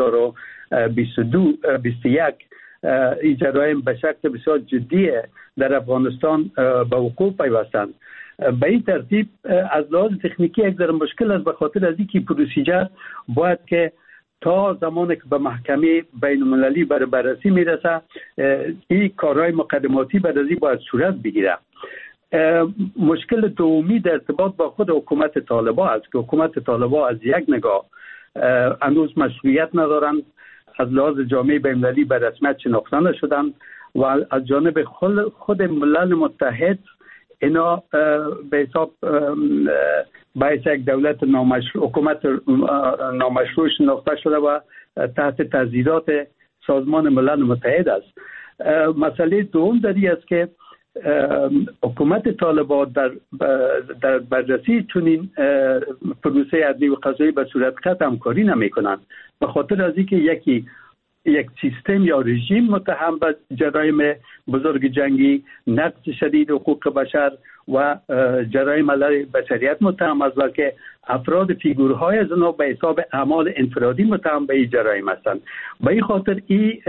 2021 این جرایم به شکل بسیار جدی در افغانستان به وقوع پیوستند. به این ترتیب از لحاظ تکنیکی یک ذره مشکل است، به خاطر از اینکه پروسیجر باید که تا زمانی که به محکمه بین المللی بررسی میرسه این کارهای مقدماتی بعد از این باید صورت بگیره. مشکل دومی در ارتباط با خود حکومت طالبان است که حکومت طالبان از یک نگاه هنوز مشروعیت ندارند، از لحاظ جامعه بین‌المللی به رسمیت شناخته نشدن و از جانب خود ملل متحد اینا به حساب باعث یک دولت حکومت نامشروع شناخته شده و تحت تضییعات سازمان ملل متحد است. مسئله دوم در این است که حکومت طالبان در بررسی چنین پروسه عدلی و قضایی به صورت قطع همکاری نمی کنند، به خاطر از اینکه یک سیستم یا رژیم متهم به جرایم بزرگ جنگی، نقض شدید حقوق بشر و جرایم علیه بشریت متهم است و که افراد فیگورهای از آنها به حساب اعمال انفرادی متهم به این جرایم هستند. به این خاطر این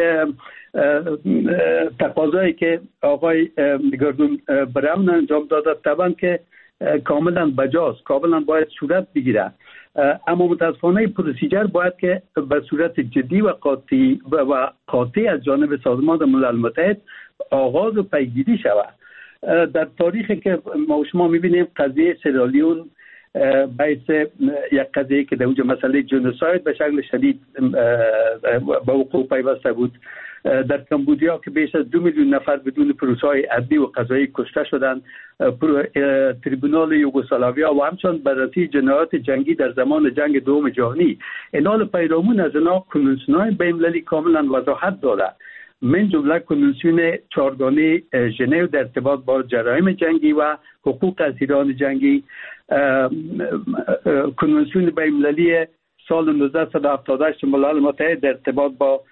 تقاضایی که آقای گردون براون انجام داده طبعا که کاملا بجاست، کاملا باید صورت بگیره، اما متاسفانه پروسیجر باید که به صورت جدی و قاطع از جانب سازمان ملل متحد آغاز و پیگیری شود. در تاریخی که ما و شما میبینیم قضیه سیرالیون باعث یک قضیه که در اونجا مسئله جنوساید به شکل شدید به وقوع پیوسته بود. در کمبودیا که بیش از 2 میلیون نفر بدون پروسه‌های عدلی و قضایی کشته شدند، تریبونال یوگسلاویا و همچنین بررسی جنایات جنگی در زمان جنگ دوم جهانی، اینال پیرامون از اینا کنوانسیون‌های بین‌المللی کاملا وضاحت داده، من جمله کنوانسیون 4 گانه ژنو در ارتباط با جرایم جنگی و حقوق اسیران جنگی، کنوانسیون بین‌المللی سال 1978 ملل متحد در ارتباط با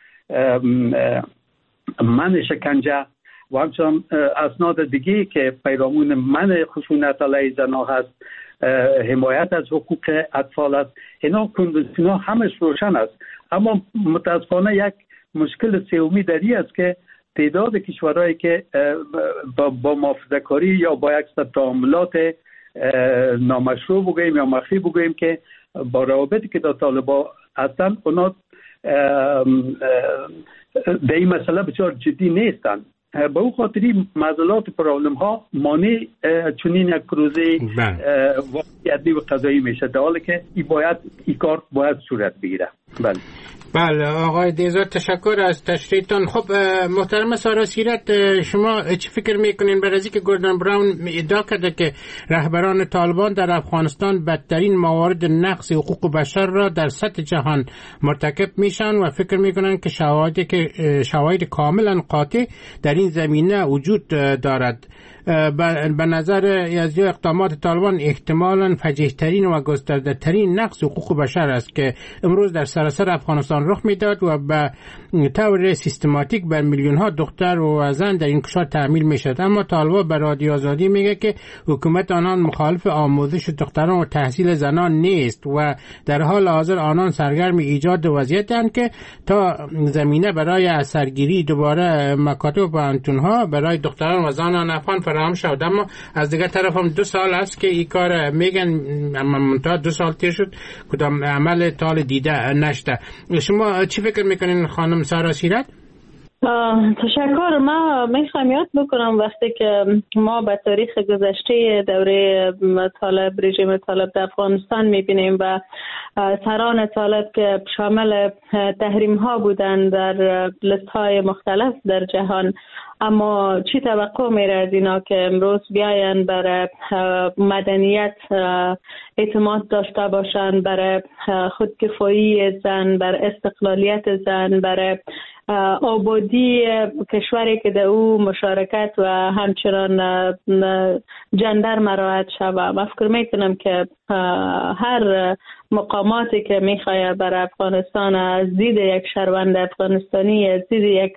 من شکنجه و همچنان اسناد دیگه که پیرامون من خشونت علیه زنان هست، حمایت از حقوق اطفال است. اینا کنوانسیون ها همش روشن است، اما متاسفانه یک مشکل سومی در این است که تعداد کشورهایی که با محافظه‌کاری یا با یک تعاملات نامشروع بگوییم یا مخفی بگوییم که با روابطی که در طالبان هستند، اونا به این مسئله بسیار جدی نیستند. به اون خاطری معضلات پرابلم ها مانع چنین یک پروژه واقعی و قضایی میشه، در حالی که این کار باید صورت بگیره. بله آقای دیزاد، تشکر از تشریحتان. خب محترم سارا سیرت، شما چی فکر میکنین بعد از اینکه گوردن براون ادعا کرده که رهبران طالبان در افغانستان بدترین موارد نقض حقوق بشر را در سطح جهان مرتکب میشن و فکر میکنن که شواهد کاملا قاطع در این زمینه وجود دارد، به نظر از اقدامات طالبان احتمالاً فجیح‌ترین و گسترده‌ترین نقض حقوق بشر است که امروز در سراسر افغانستان رخ میداد و به طور سیستماتیک بر میلیون‌ها دختر و زن در این کشور تحمیل میشد. اما طالبان به رادیو آزادی میگه که حکومت آنان مخالف آموزش دختران و تحصیل زنان نیست و در حال حاضر آنان سرگرم ایجاد وضعیتند که تا زمینه برای سرگیری دوباره مکاتب و پانتون‌ها برای دختران و زنان افغان فراهم شد. اما از دیگر طرف هم 2 سال است که این کار میگن، اما منتها 2 سال تیر شد کدام عمل طال دیده نشده. شما چی فکر میکنین خانم سارا سیرت؟ تشکر. ما میخوام یاد بکنم وقتی که ما به تاریخ گذشته دوره طالب، رژیم طالب در افغانستان میبینیم و سران طالب که شامل تحریم ها بودند در لیست های مختلف در جهان، اما چی توقع میره از اینا که امروز بیاین برای مدنیت اعتماد داشته باشند، برای خودکفایی زن، برای استقلالیت زن، برای آبادی کشوری که در او مشارکت و همچنان جندر مراعات شود. من فکر میکنم که هر مقاماتی که میخواد برای افغانستان از دید یک شهروند افغانستانی، از دید یک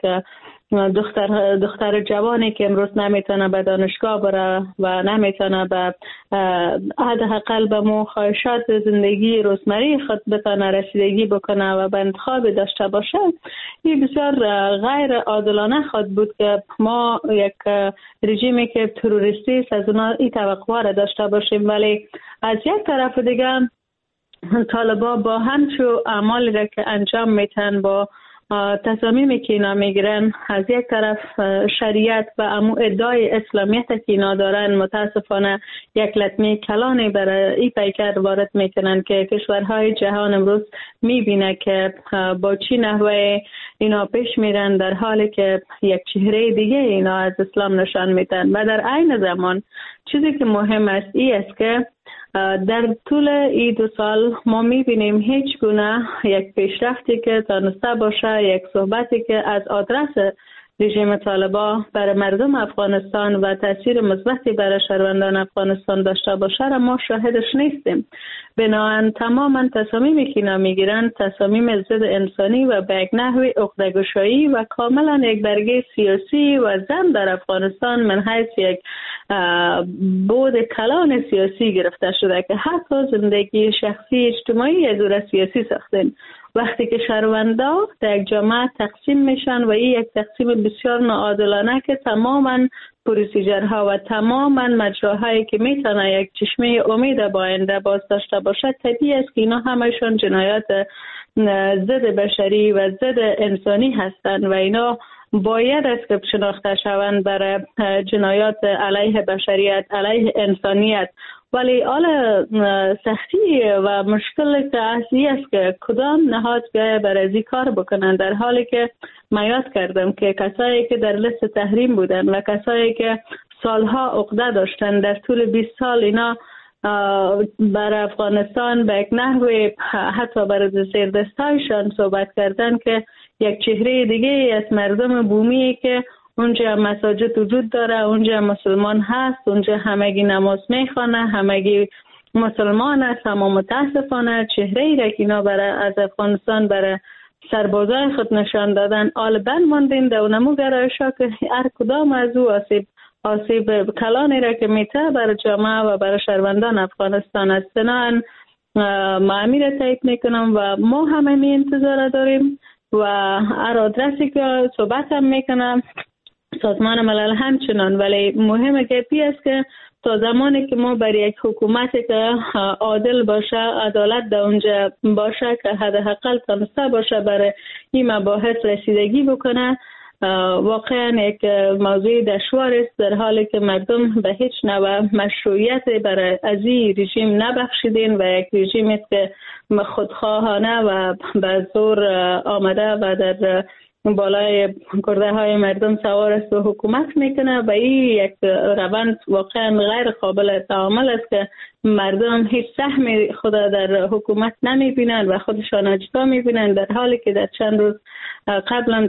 دختر جوانی که امروز نمیتونه به دانشگاه بره و نمیتونه به حداقل به خواهشات زندگی روزمره خود بتونه رسیدگی بکنه و به انتخاب داشته باشه، این بسیار غیر عادلانه خود بود که ما یک رژیمی که تروریستی است از اونا این توقع را داشته باشیم. ولی از یک طرف دیگه طالبان با همچو اعمالی را که انجام میتن، با تصامیمی که اینا میگیرن، از یک طرف شریعت و امو ادعای اسلامیت که اینا دارن متاسفانه یک لطمه کلانی برای این پیکر وارد میکنن که کشورهای جهان امروز میبینه که با چی نحوه اینا پیش میرن، در حالی که یک چهره دیگه اینا از اسلام نشان میدن. و در عین زمان چیزی که مهم است این است که در طول این 2 سال ما میبینیم هیچ گونه یک پیشرفتی که تانسته باشه، یک صحبتی که از آدرس رژیم طالبان برای مردم افغانستان و تاثیر مثبتی برای شهروندان افغانستان داشته باشه را ما شاهدش نیستیم. بنابراین تماما تصامیمی که اینا میگیرن تصامیم ضد انسانی و به یک نحو عقده‌گشایی و کاملا یک برگه سیاسی و زن در افغانستان من حیث یک بود کلان سیاسی گرفته شده که حتی زندگی شخصی اجتماعی از او سیاسی ساختن. وقتی که شهروندا در یک جامعه تقسیم میشن و این یک تقسیم بسیار ناعادلانه که تماما پروسیجرها و تماما مجراهایی که میتونه یک چشمه امید با آینده باز داشته باشد، طبیعی است که اینا همشون جنایات ضد بشری و ضد انسانی هستند و اینا باید است که شناخته شوند برای جنایات علیه بشریت، علیه انسانیت. ولی حالا سختی و مشکل که اصلی است که کدام نهاد بیاید برای این کار بکنن، در حالی که من یاد کردم که کسایی که در لیست تحریم بودن و کسایی که سالها عقده داشتن در طول 20 سال اینا بر افغانستان به یک نحوی حتی بر زیردستایشان صحبت کردن که یک چهره دیگه از مردم بومی که اونجا مساجد وجود داره، اونجا مسلمان هست، اونجا همگی نماز میخوانه، همگی مسلمان است، اما متاسفانه چهره ای را که اینا از افغانستان برای سربازای خود نشان دادن آل بند ماندین در اونمو گرایشا که هر کدام از او آسیب کلانی را که میته برای جامعه و برای شهروندان افغانستان است. بنابراین معامل تایید میکنم و ما همه می انتظار داریم و هر آدرسی که صحبت هم میکنم سازمان ملل همچنان، ولی مهمه که است که تا زمانی که ما برای یک حکومتی که عادل باشه، عدالت در اونجا باشه، که حداقل تونسته باشه برای این مباحث رسیدگی بکنه، واقعا یک موضوع دشوار است، در حالی که مردم به هیچ نوع مشروعیت برای از این رژیم نبخشیدین و یک رژیم است که خودخواهانه و به زور آمده و در بالای کرده های مردم سوار است و حکومت میکنه و این یک روند واقعا غیر قابل تعامل است که مردم هیچ سهم خود در حکومت نمیبینن و خودشان اجدا میبینن، در حالی که در چند روز قبلا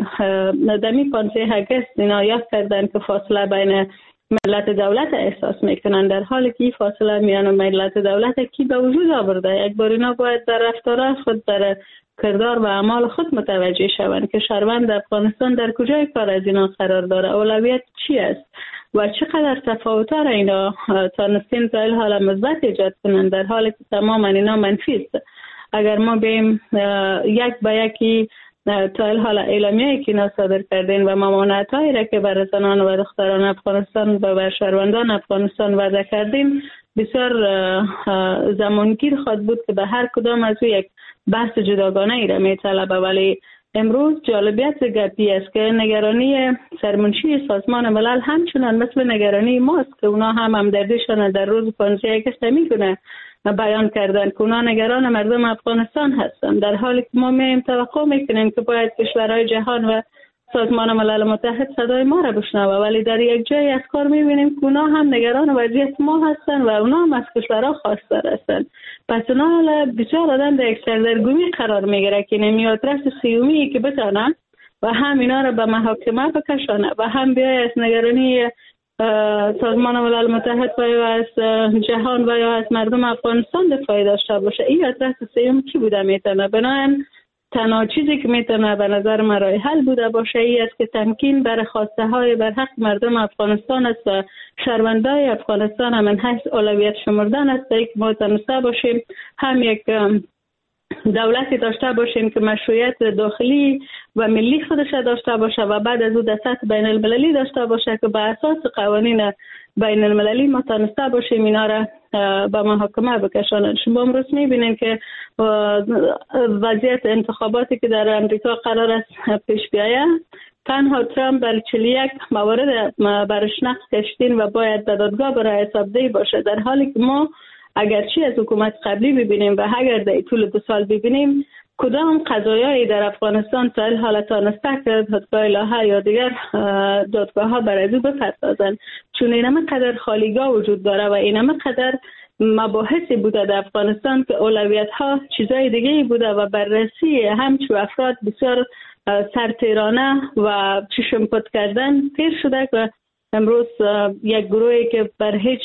دمی 15 اگست اینا یاد کردن که فاصله بین ملت دولت احساس میکنن، در حالی که این فاصله میان ملت دولت کی به وجود آورده. یک بار اینا باید در رفتار خود، در کردار و اعمال خود متوجه شوند که شهروند افغانستان در کجای کار از اینا قرار داره، اولویت چی است و چقدر تفاوت‌ها را اینا تانستین تا حال مثبت ایجاد کنند، در حالی که تماما اینا منفی است. اگر ما بیم یک به یکی تا حال اعلامیه‌ای که اینا صادر کردین و ممانعت‌هایی را که بر زنان و دختران افغانستان و بر شهروندان افغانستان وضع کردین، بسیار زمانگیر خواهد بود که به هر کدام از یک بحث جداگانه ای را میطلبه. ولی امروز جالبیت گپی است که نگرانی سرمنشی سازمان ملل همچنان مثل نگرانی ماست که اونا هم همدردیشان در روز 15 اگست میکنه بیان کردن که اونا نگران مردم افغانستان هستند، در حالی که ما میم توقع میکنیم که باید کشورهای جهان و سازمان ملل متحد صدای ما را بشنوه، ولی در یک جای از کار میبینیم که اونا هم نگران وضعیت ما هستند و اونا هم از کشورها خواستار هستند. پس اونا بسیار آدم در یک سردرگمی قرار میگیره که نمیاد رس سیومی که بتانن و هم اینا را به محاکمه بکشانه و هم بیای از نگرانی سازمان ملل متحد و یا از جهان و یا از مردم افغانستان دفاعی داشته باشه. این آدرس سیوم کی بوده میتونه؟ بنابراین تنها چیزی که میتونه به نظر من راه حل بوده باشه ای است که تمکین بر خواسته های بر حق مردم افغانستان است و شهروندای افغانستان هم من حیث اولویت شمردن است که ما تونسته باشیم هم یک دولتی داشته باشیم که مشروعیت داخلی و ملی خودش داشته باشه و بعد از او در سطح بین المللی داشته باشه که به اساس قوانین بین المللی ما تونسته باشیم اینا را به محاکمه بکشانند. شما امروز میبینید که وضعیت انتخاباتی که در امریکا قرار است پیش بیاید، تنها ترامپ بر 41 موارد برش نقض کشیدین و باید به دادگاه برای حسابدهی باشه، در حالی که ما اگرچه از حکومت قبلی ببینیم و اگر در طول 2 سال ببینیم کدام قضایایی در افغانستان تا حالا تانسته که دادگاه لاهه یا دیگر دادگاه ها برای او بپردازند، چون اینم قدر خالیگاه وجود داره و اینم قدر مباحثی بوده در افغانستان که اولویت ها چیزای دیگه بوده و بررسی همچو افراد بسیار سرتیرانه و چشم پد کردن تیر شده که امروز یک گروهی که بر هیچ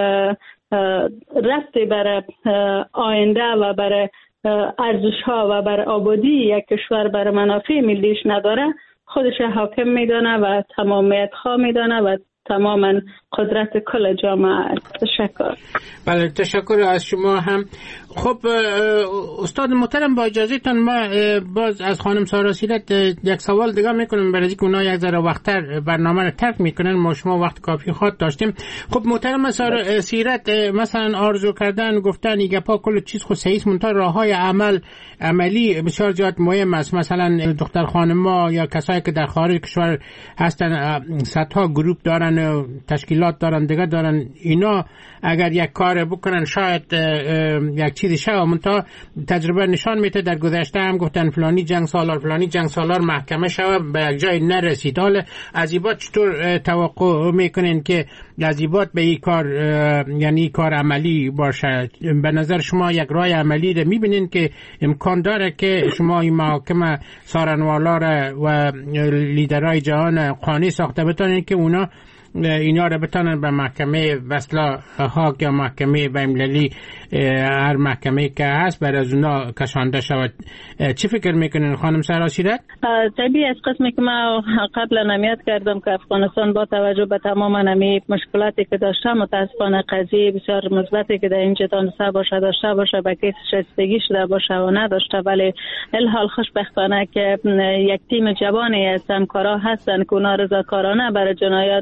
ربطی بر آینده و بر ارزش ها و بر آبادی یک کشور بر منافع ملیش نداره، خودش حاکم میدانه و تمامیت خواه میدانه و تماما قدرت کل جامعه است. تشکر. بله تشکر از شما هم. خب استاد محترم با اجازهتان ما باز از خانم سارا سیرت یک سوال دیگه میکنم برای اینکه اونا یک ذره وقت‌تر برنامه رو ترک میکنن، ما شما وقت کافی خود داشتیم. خب محترم سارا سیرت مثلا آرزو کردن گفتن ایگه پا کل چیز خود صحیح منتها راههای عملی بسیار زیاد مهم است. مثلا دختر خانم‌ها یا کسایی که در خارج کشور هستن صدها گروپ دارن و تشکیلات دارن دیگه دارن، اینا اگر یک کار بکنن شاید یک چیزی شود. منتها تجربه نشان میده در گذشته هم گفتن فلانی جنگ سالار محکمه شود به یک جای نرسید. حالا از این بعد چطور توقع میکنین که از این بعد به این کار یعنی کار عملی باشه؟ به نظر شما یک راه عملی رو میبینین که امکان داره که شما این محاکمه سارنوالا و لیدرهای جهان قانع ساخته بتونین که اونا اینا رو بتونن به محکمه وصلا هاگ یا محکمه بین‌المللی هر محکمه که هست برای از اونا کشانده شود؟ چی فکر میکنین خانم سارا سیرت؟ طبیعی از قسمی که ما قبلا نمیاد کردم که افغانستان با توجه به تمام نمی مشکلاتی که داشته متاسفانه قضیه بسیار مثبتی که در اینجا داشته باشه به کیس شایستگی شده باشه و نداشته، ولی الحال خوشبختانه که یک تیم جوانی از همکارا هستن که اونا رضاکارانه برای جنایات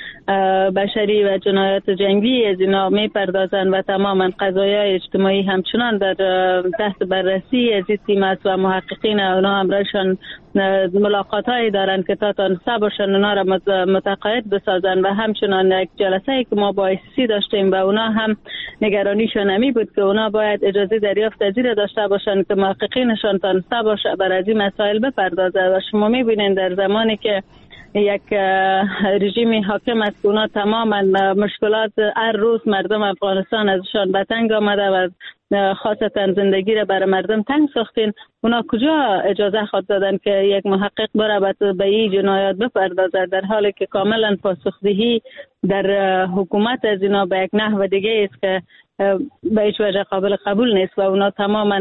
بشری و جنایات جنگی از اینا میپردازن و تماما قضایای اجتماعی همچنان در تحت بررسی از این تیم است و محققین اونا همراهشان ملاقاتایی دارن که تا تانسته باشن اونا را متقاعد بسازن و همچنان یک جلسه که ما با ایسی داشتیم و اونا هم نگرانیشان همی بود که اونا باید اجازه دریافت از این داشته باشن که محققینشان تانسته باشه بر از این مسائل بپردازه. و شما میبینین در زمانی که یک رژیم حاکم است که اونا تماما مشکلات هر روز مردم افغانستان ازشان به تنگ آمده و خاصتا زندگی را برای مردم تنگ ساختین، اونا کجا اجازه خود دادن که یک محقق بره به این جنایات بپردازه، در حالی که کاملا پاسخدهی در حکومت از اینا به یک نحو دیگه است که به هیچ وجه قابل قبول نیست و اونا تماما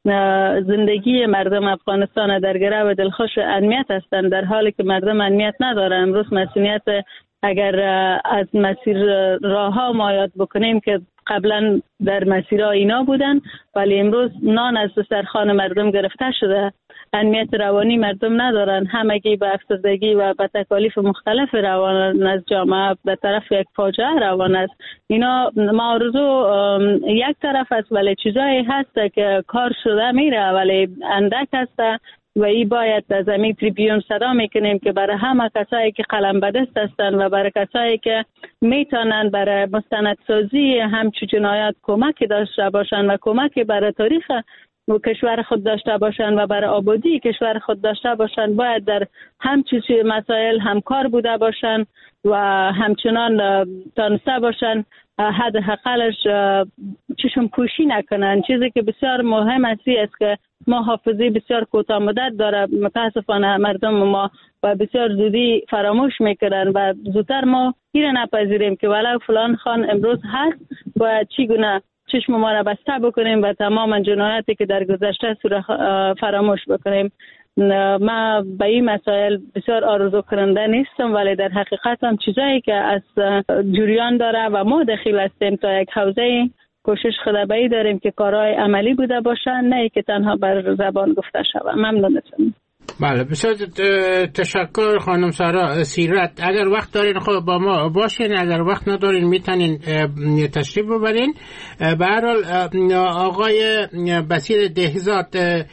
زندگی مردم افغانستان در گرو دلخوش امنیت هستند، در حالی که مردم امنیت ندارن. امروز مسئولیت اگر از مسیر راه ها ما یاد بکنیم که قبلا در مسیرها اینا بودن ولی امروز نان از سرخوان مردم گرفته شده، امنیت روانی مردم ندارن، همگی به افسردگی و به تکالیف مختلف روان از جامعه به طرف یک فاجعه روان است. اینا معارضو یک طرف است ولی چیزایی هست که کار شده میره ولی اندک هست و ای باید از زمین تریبیون صدا میکنیم که برای همه کسایی که قلم به دست هستن و برای کسایی که میتونن برای مستندسازی همچون جنایات کمکی داشته باشن و کمکی برای تاریخ کشور خود داشته باشن و برای آبادی کشور خود داشته باشن باید در همچون مسائل همکار بوده باشن و همچنان تانسته باشن حداقلش چشم پوشی نکنن. چیزی که بسیار مهم است که ما حافظه بسیار کوتاه مدت داره، متاسفانه مردم ما و بسیار زودی فراموش میکنن و زودتر ما این نپذیریم که ولو فلان خان امروز هست باید چگونه چشم ما را بسته بکنیم و تمام جنایاتی که در گذشته فراموش بکنیم. ما به این مسائل بسیار آرزو کننده نیستم ولی در حقیقت هم چیزایی که از جریان داره و ما دخیل هستیم تا یک حوزه کوشش خدابایی داریم که کارهای عملی بوده باشن، نه که تنها بر زبان گفته شود. ممنونتم. بله بسیار تشکر خانم سارا سیرت. اگر وقت دارین خب با ما باشین، اگر وقت ندارین میتونین تشریف ببرین. به هر حال آقای بصیر دهزاد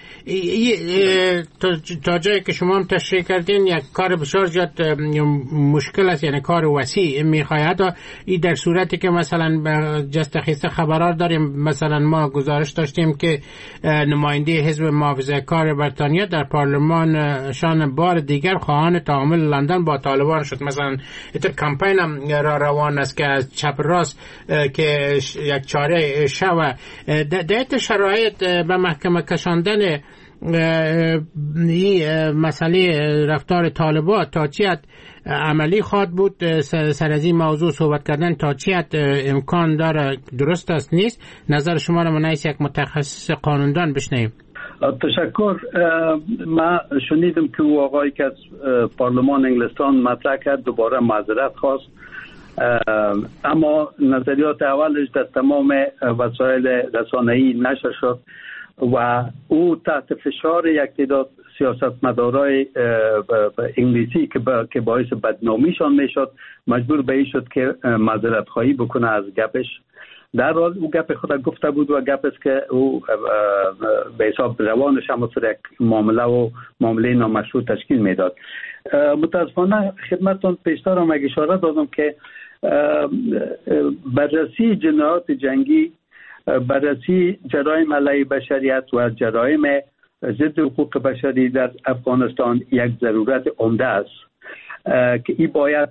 تا جایی که شما هم تشریح کردین یک کار بسیار زیاد مشکل است، یعنی کار وسیع میخواهد. این در صورتی که مثلا جست خیسته خبرار داریم، مثلا ما گزارش داشتیم که نماینده حزب محافظه کار بریتانیا در پارلمان شان بار دیگر خواهان تعامل لندن با طالبان شد. مثلا این کمپین هم را روان است که از چپ راست که یک چاره شوه در شرایط به محکمه کشاندن این مسئله رفتار طالبان تا چی عملی خواد بود. سر از این موضوع صحبت کردن تا چی امکان داره درست است نیست؟ نظر شما را من یک متخصص قانوندان بشنویم. تشکر. من شنیدم که او آقایی که از پارلمان انگلستان مطرح کرد دوباره معذرت خواست اما نظریات اولش در تمام وسایل رسانه‌ای نشر شد و او تحت فشار یک تعداد سیاستمدارای انگلیسی که باعث بدنامیشان میشد مجبور به این شد که معذرت خواهی بکنه از گپش. در حال او گپ خود گفته بود و گپ است که او به حساب روانش هم یک معامله نامشروع تشکیل میداد. متاسفانه خدمتتان پیشتر هم اشاره دادم که بررسی جنایات جنگی، بررسی جرایم علیه بشریت و جرایم ضد حقوق بشری در افغانستان یک ضرورت عمده است که این باید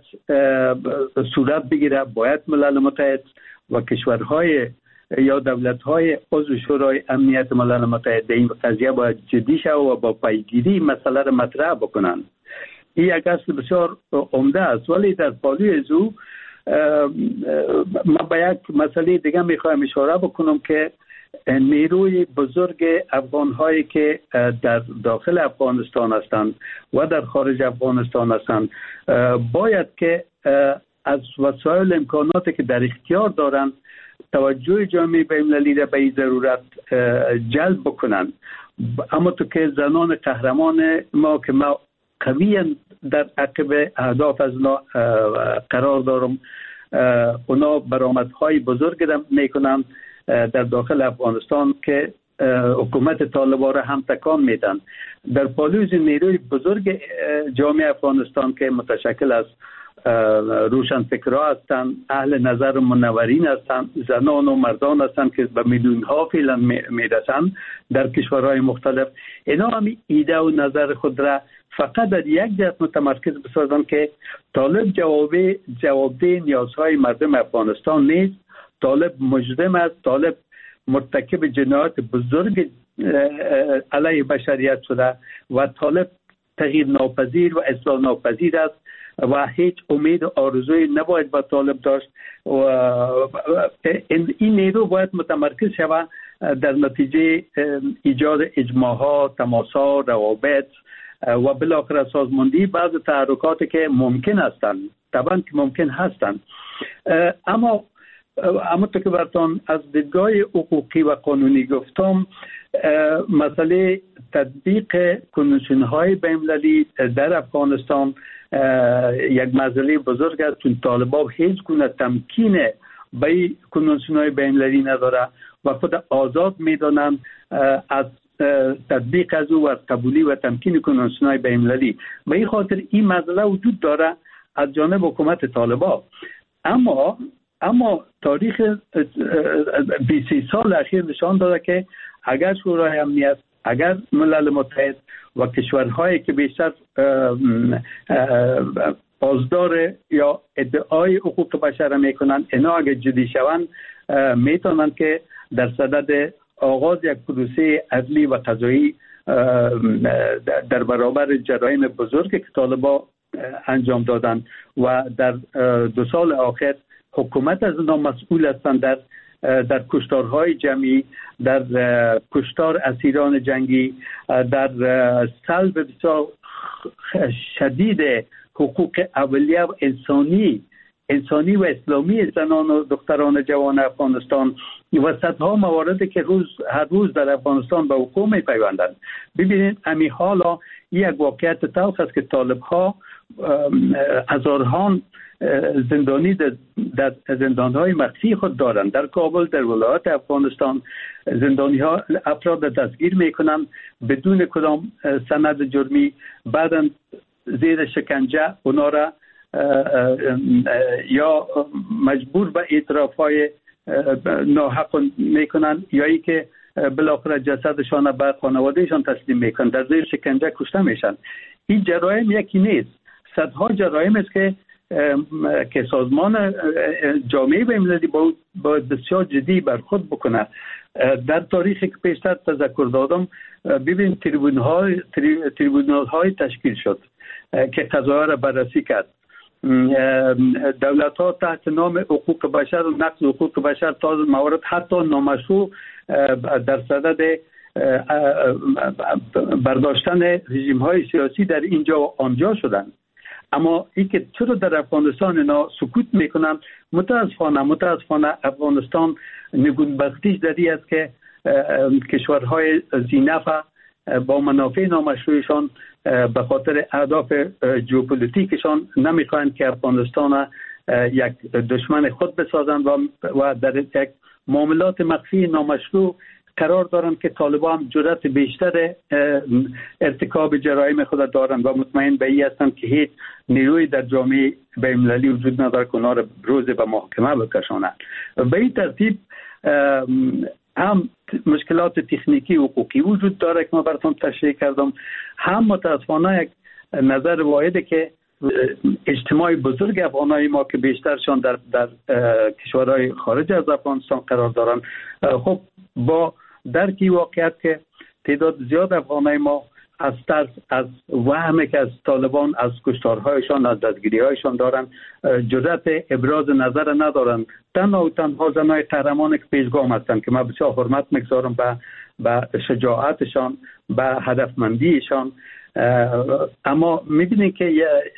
صورت بگیره. باید ملل متحد و کشورهای یا دولت‌های عضو شورای امنیت ملل متحد در این قضیه باید جدی شوند و با پیگیری مسئله را مطرح بکنند. این یک اصل بسیار عمده است. ولی در پالوی از او من به یک مسئله دیگه میخوایم اشاره بکنم که نیروی بزرگ افغان‌هایی که در داخل افغانستان هستند و در خارج افغانستان هستند باید که از وسایل امکاناتی که در اختیار دارند توجه جامعه بین‌المللی را به این ضرورت جلب بکنند. اما تو که زنان قهرمان ما که ما قویاً در عقب اهداف از اونا قرار دارم، اونا برآمدهای بزرگ را میکنند در داخل افغانستان که حکومت طالبان را هم تکان میدن. در پالوی نیروی بزرگ جامعه افغانستان که متشکل از روشنفکرها هستند، اهل نظر و منورین هستند، زنان و مردان هستند که به میلیون ها فعلا میرسند در کشورهای مختلف. اینا هم ایده و نظر خود را فقط در یک جهت متمرکز بسازند که طالب جوابده نیازهای مردم افغانستان نیست. طالب مجرم است، طالب مرتکب جنایات بزرگ علیه بشریت شده و طالب تغییر ناپذیر و اصلاح ناپذیر است و هیچ امید و آرزوی نباید با طالب داشت و این نیرو باید متمرکز شود در نتیجه ایجاد اجماعات، تماس‌ها، روابط و بالاخره سازماندهی بعض تحرکاتی که ممکن هستند، طبعا که ممکن هستند. اما تو که براتون از دیدگاه حقوقی و قانونی گفتم، مسئله تطبیق کنوانسیون‌های بین‌المللی در افغانستان یک مسئله بزرگ است، چون طالبان هیچ گونه تمکین به کنوانسیون‌های بین‌المللی نداره و خود آزاد میدانند از تطبیق از او و قبولی و تمکین کنوانسیون‌های بین‌المللی. به این خاطر این مسئله وجود داره از جانب حکومت طالبان. اما تاریخ 20 سال اخیر نشان داده که اگر شورای امنیت، اگر ملل متحد و کشورهایی که بیشتر پاسدار یا ادعای حقوق بشر میکنند، اینا اگر جدی شوند میتونند که در صدد آغاز یک پروسه عدلی و قضایی در برابر جرایم بزرگ که طالبان انجام دادند و در 2 سال آخر حکومت از اونا مسئول هستند در کشتارهای جمعی، در کشتار اسیران جنگی، در سلب بسیار شدید حقوق اولیه و انسانی و اسلامی زنان و دختران جوان افغانستان و صدها مواردی که هر روز در افغانستان به وقوع می‌پیوندند. ببینید امی حالا یک واقعیت تلخ است که طالب‌ها هزاران زندانی در زندان‌های مخفی خود دارند. در کابل، در ولایات افغانستان زندانی‌ها افراد دستگیر می‌کنند بدون کدام سند جرمی، بعداً زیر شکنجه اونا را یا مجبور به اعتراف‌های ناحق می‌کنند یا ای که بالاخره جسدشان به خانوادهشان تسلیم می‌کنند، در زیر شکنجه کشته میشن. این جرایم یکی نیست، صدها جرایم است که سازمان جامعه بین‌المللی باید بسیار جدی برخورد بکنه. در تاریخی که پیشتر تذکر دادم، ببین تریبونال های تشکیل شد که قضایا را بررسی کرد. دولت ها تحت نام حقوق بشر و نقض حقوق بشر تا موارد حتی نامشروع در صدد برداشتن رژیم های سیاسی در اینجا و آنجا شدند. اما این که چرا در افغانستان اینا سکوت میکنن، متاسفانه افغانستان نگونبختیش در این است که کشورهای ذی‌نفع با منافع نامشروعشان به خاطر اهداف ژئوپلیتیکشان نمیخواهند که افغانستان یک دشمن خود بسازند و در یک معاملات مخفی نامشروع قرار دارند که طالبان هم جرأت بیشتر ارتکاب جرایم خود دارند و مطمئن به این هستند که هیچ نیروی در جامعه بین‌المللی وجود ندارد که اونا را روز به محاکمه بکشانند. به این ترتیب هم مشکلات تکنیکی و حقوقی وجود داره که ما براتون تشریح کردم، هم متاسفانه یک نظر واحده که اجتماع بزرگ افغانای ما که بیشترشان در کشورهای خارج از افغانستان قرار دارن، خب با درکی واقعیت که تعداد زیاد افغانای ما از ترس، از وهمی که از طالبان، از کشتارهایشان، از دستگیریهایشان دارن، جرأت ابراز نظر ندارن. تنها زنای قهرمان که پیشگام هستند که من بسیار حرمت میگذارم به شجاعتشان، به هدفمندیشان، اما میبینید که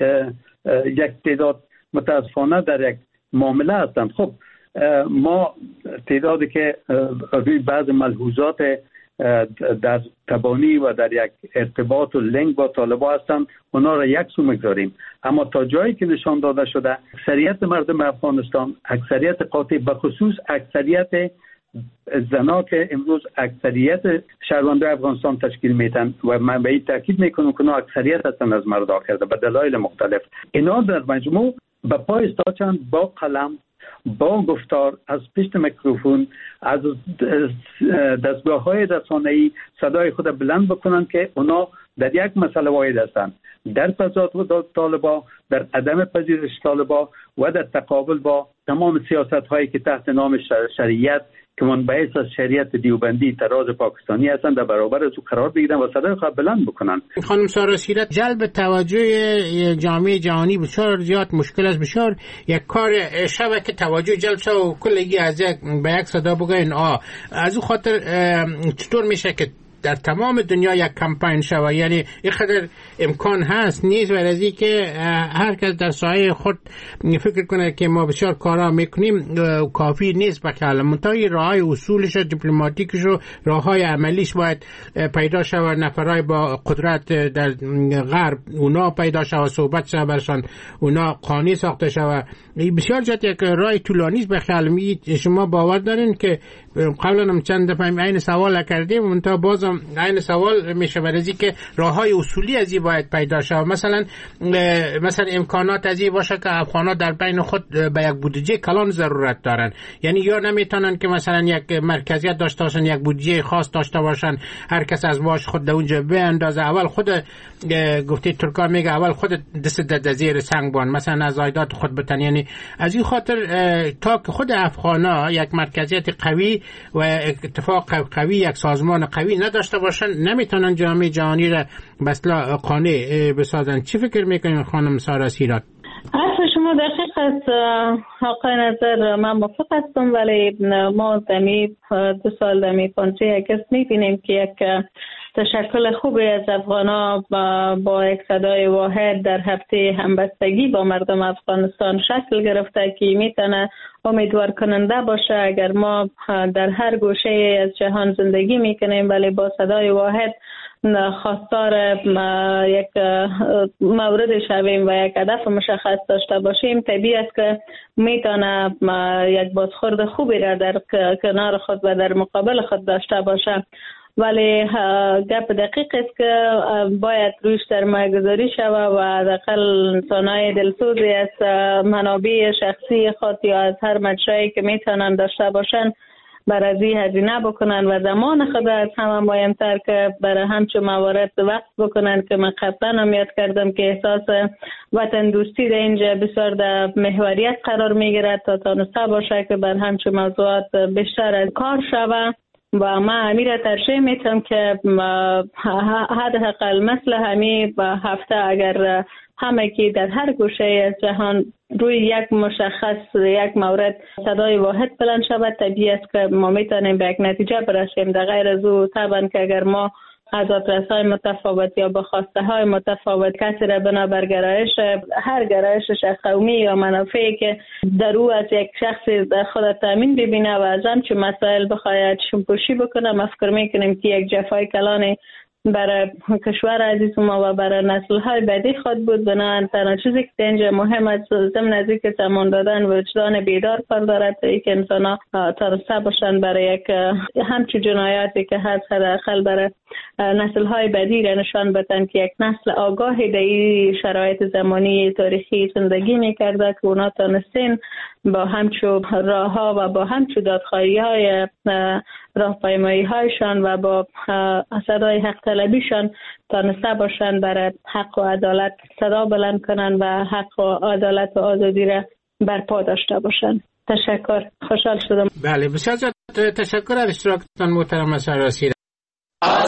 یک تعداد متاسفانه در یک معامله هستند. خب ما تعدادی که روی بعض ملحوظات در تبانی و در یک ارتباط و لینک با طالبان هستند، اونا را یک سو میگذاریم، اما تا جایی که نشان داده شده اکثریت مردم افغانستان، اکثریت قاطع، به خصوص اکثریت زنا که امروز اکثریت شهروندان افغانستان تشکیل میتن و من به این تاکید میکنم که اونا اکثریت هستن از مردا کرده به دلایل مختلف، اینا در مجموع به پای استاچن با قلم، با گفتار، از پشت میکروفون، از دستگاه‌های رسانه‌ای صدای خود بلند بکنن که اونا در یک مسئله واحد هستند، در تضاد طالبان، در عدم پذیرش طالبان و در تقابل با تمام سیاست‌هایی که تحت نام شریعت که منبعث از شریعت دیوبندی طراز پاکستانی هستند در برابر از او قرار بگیرن و صدای خود بلند بکنن. خانم سارا سیرت، جلب توجه جامعه جهانی بسیار زیاد مشکل است. بسیار یک کار شبه که توجه جلب شد و کلگی از به یک صدا بگوین از او خاطر چطور میشه که در تمام دنیا یک کمپین شوه؟ یعنی اینقدر امکان هست نیست و از این که هر کس در سایه خود فکر کنه که ما بسیار کارا میکنیم کافی نیست. بکل منتهای راه های اصولش و دیپلماتیکش و راه های عملیش باید پیدا شوه. نفرهای با قدرت در غرب اونا پیدا شوه، صحبت شوه برشان، اونا قانع ساخته شوه. بسیار جد یک راه طولانی است. بخیال شما باور دارین که قبلا هم چند دفعه این سوال کردیم منتها بازم این سوال میشه برای که راههای اصولی از این باید پیدا شود. مثلا امکانات از این باشه که افغان‌ها در بین خود به یک بودجه کلان ضرورت دارن، یعنی یا نمیتونن که مثلا یک مرکزیت داشته باشن، یک بودجه خاص داشته باشن، هر کس از باش خود در اونجا بیاندازه. اول خود گفته ترکا میگه اول خود دست در زیر سنگ بان، مثلا از عایدات خود بتن. یعنی از این خاطر تا که خود افغان‌ها یک مرکزیت قوی و اتفاق قوی، یک سازمان قوی نداشته باشن، نمیتونن جامعه جهانی را به اصطلاح قانع بسازن. چی فکر میکنین خانم سارا سیرات؟ حرف شما دقیق است آقای نظر، من موافق هستم، ولی ما دمی 2 سال دمی 5 اگست میبینیم که یک تشکل خوبی از افغانا با یک صدای واحد در هفته همبستگی با مردم افغانستان شکل گرفته که میتونه امیدوار کننده باشه. اگر ما در هر گوشه از جهان زندگی میکنیم ولی با صدای واحد خواستار یک مورد شویم و یک هدف مشخص داشته باشیم، طبیعی است که میتونه یک بازخورد خوبی را در کنار خود و در مقابل خود داشته باشه. ولی گپ دقیق است که باید رویش سرمایه گذاری شود و حداقل انسانای دلسوزی از منابع شخصی خود یا از هر مجرایی که میتونن داشته باشن برای هزینه بکنن و زمان خود از همه مهمتر که برای همچون موارد وقت بکنن که من قبلا هم یاد کردم که احساس وطن دوستی در اینجا بسیار در محوریت قرار میگیرد تا تانسته باشه که بر همچون موضوعات بیشتر از کار شود. و من امیر ترجیح میتونم که حداقل مثل همین هفته اگر همه که در هر گوشه از جهان روی یک مشخص یک مورد صدای واحد بلند شود، طبیعی است که ما میتونیم به یک نتیجه برسیم. در غیر از او طبعا که اگر ما از آدرس‌های متفاوت یا با خواسته‌های متفاوت کسی را بنابر گرایش، هر گرایش قومی یا منافعی که در او از یک شخص خود تامین ببینه و از همچون مسائل بخواید شمپوشی بکنه، ما فکر میکنیم که یک جفای کلانی برای کشور عزیز ما و برای نسل‌های بعدی خود بود. بنابراین تنها چیزی که اینجا مهم است ضمن از اینکه سامان دادن وجدان بیدار کار دارد تا اینکه انسان‌ها ترسا باشند برای یک همچون جنایاتی که هست حداقل برای نسل‌های بعدی را نشان بدن که یک نسل آگاهی در این شرایط زمانی تاریخی زندگی می‌کرده که اونا تانستین با همچون راه‌ها و با همچون دادخواهی‌های راهپیمایی‌هایشان و با صدای حق طلبیشان تانسته باشند برای حق و عدالت صدا بلند کنند و حق و عدالت و آزادی را برپا داشته باشند. تشکر، خوشحال شدم. بله، بسیار تشکر از اشتراکتان محترم سراسیر.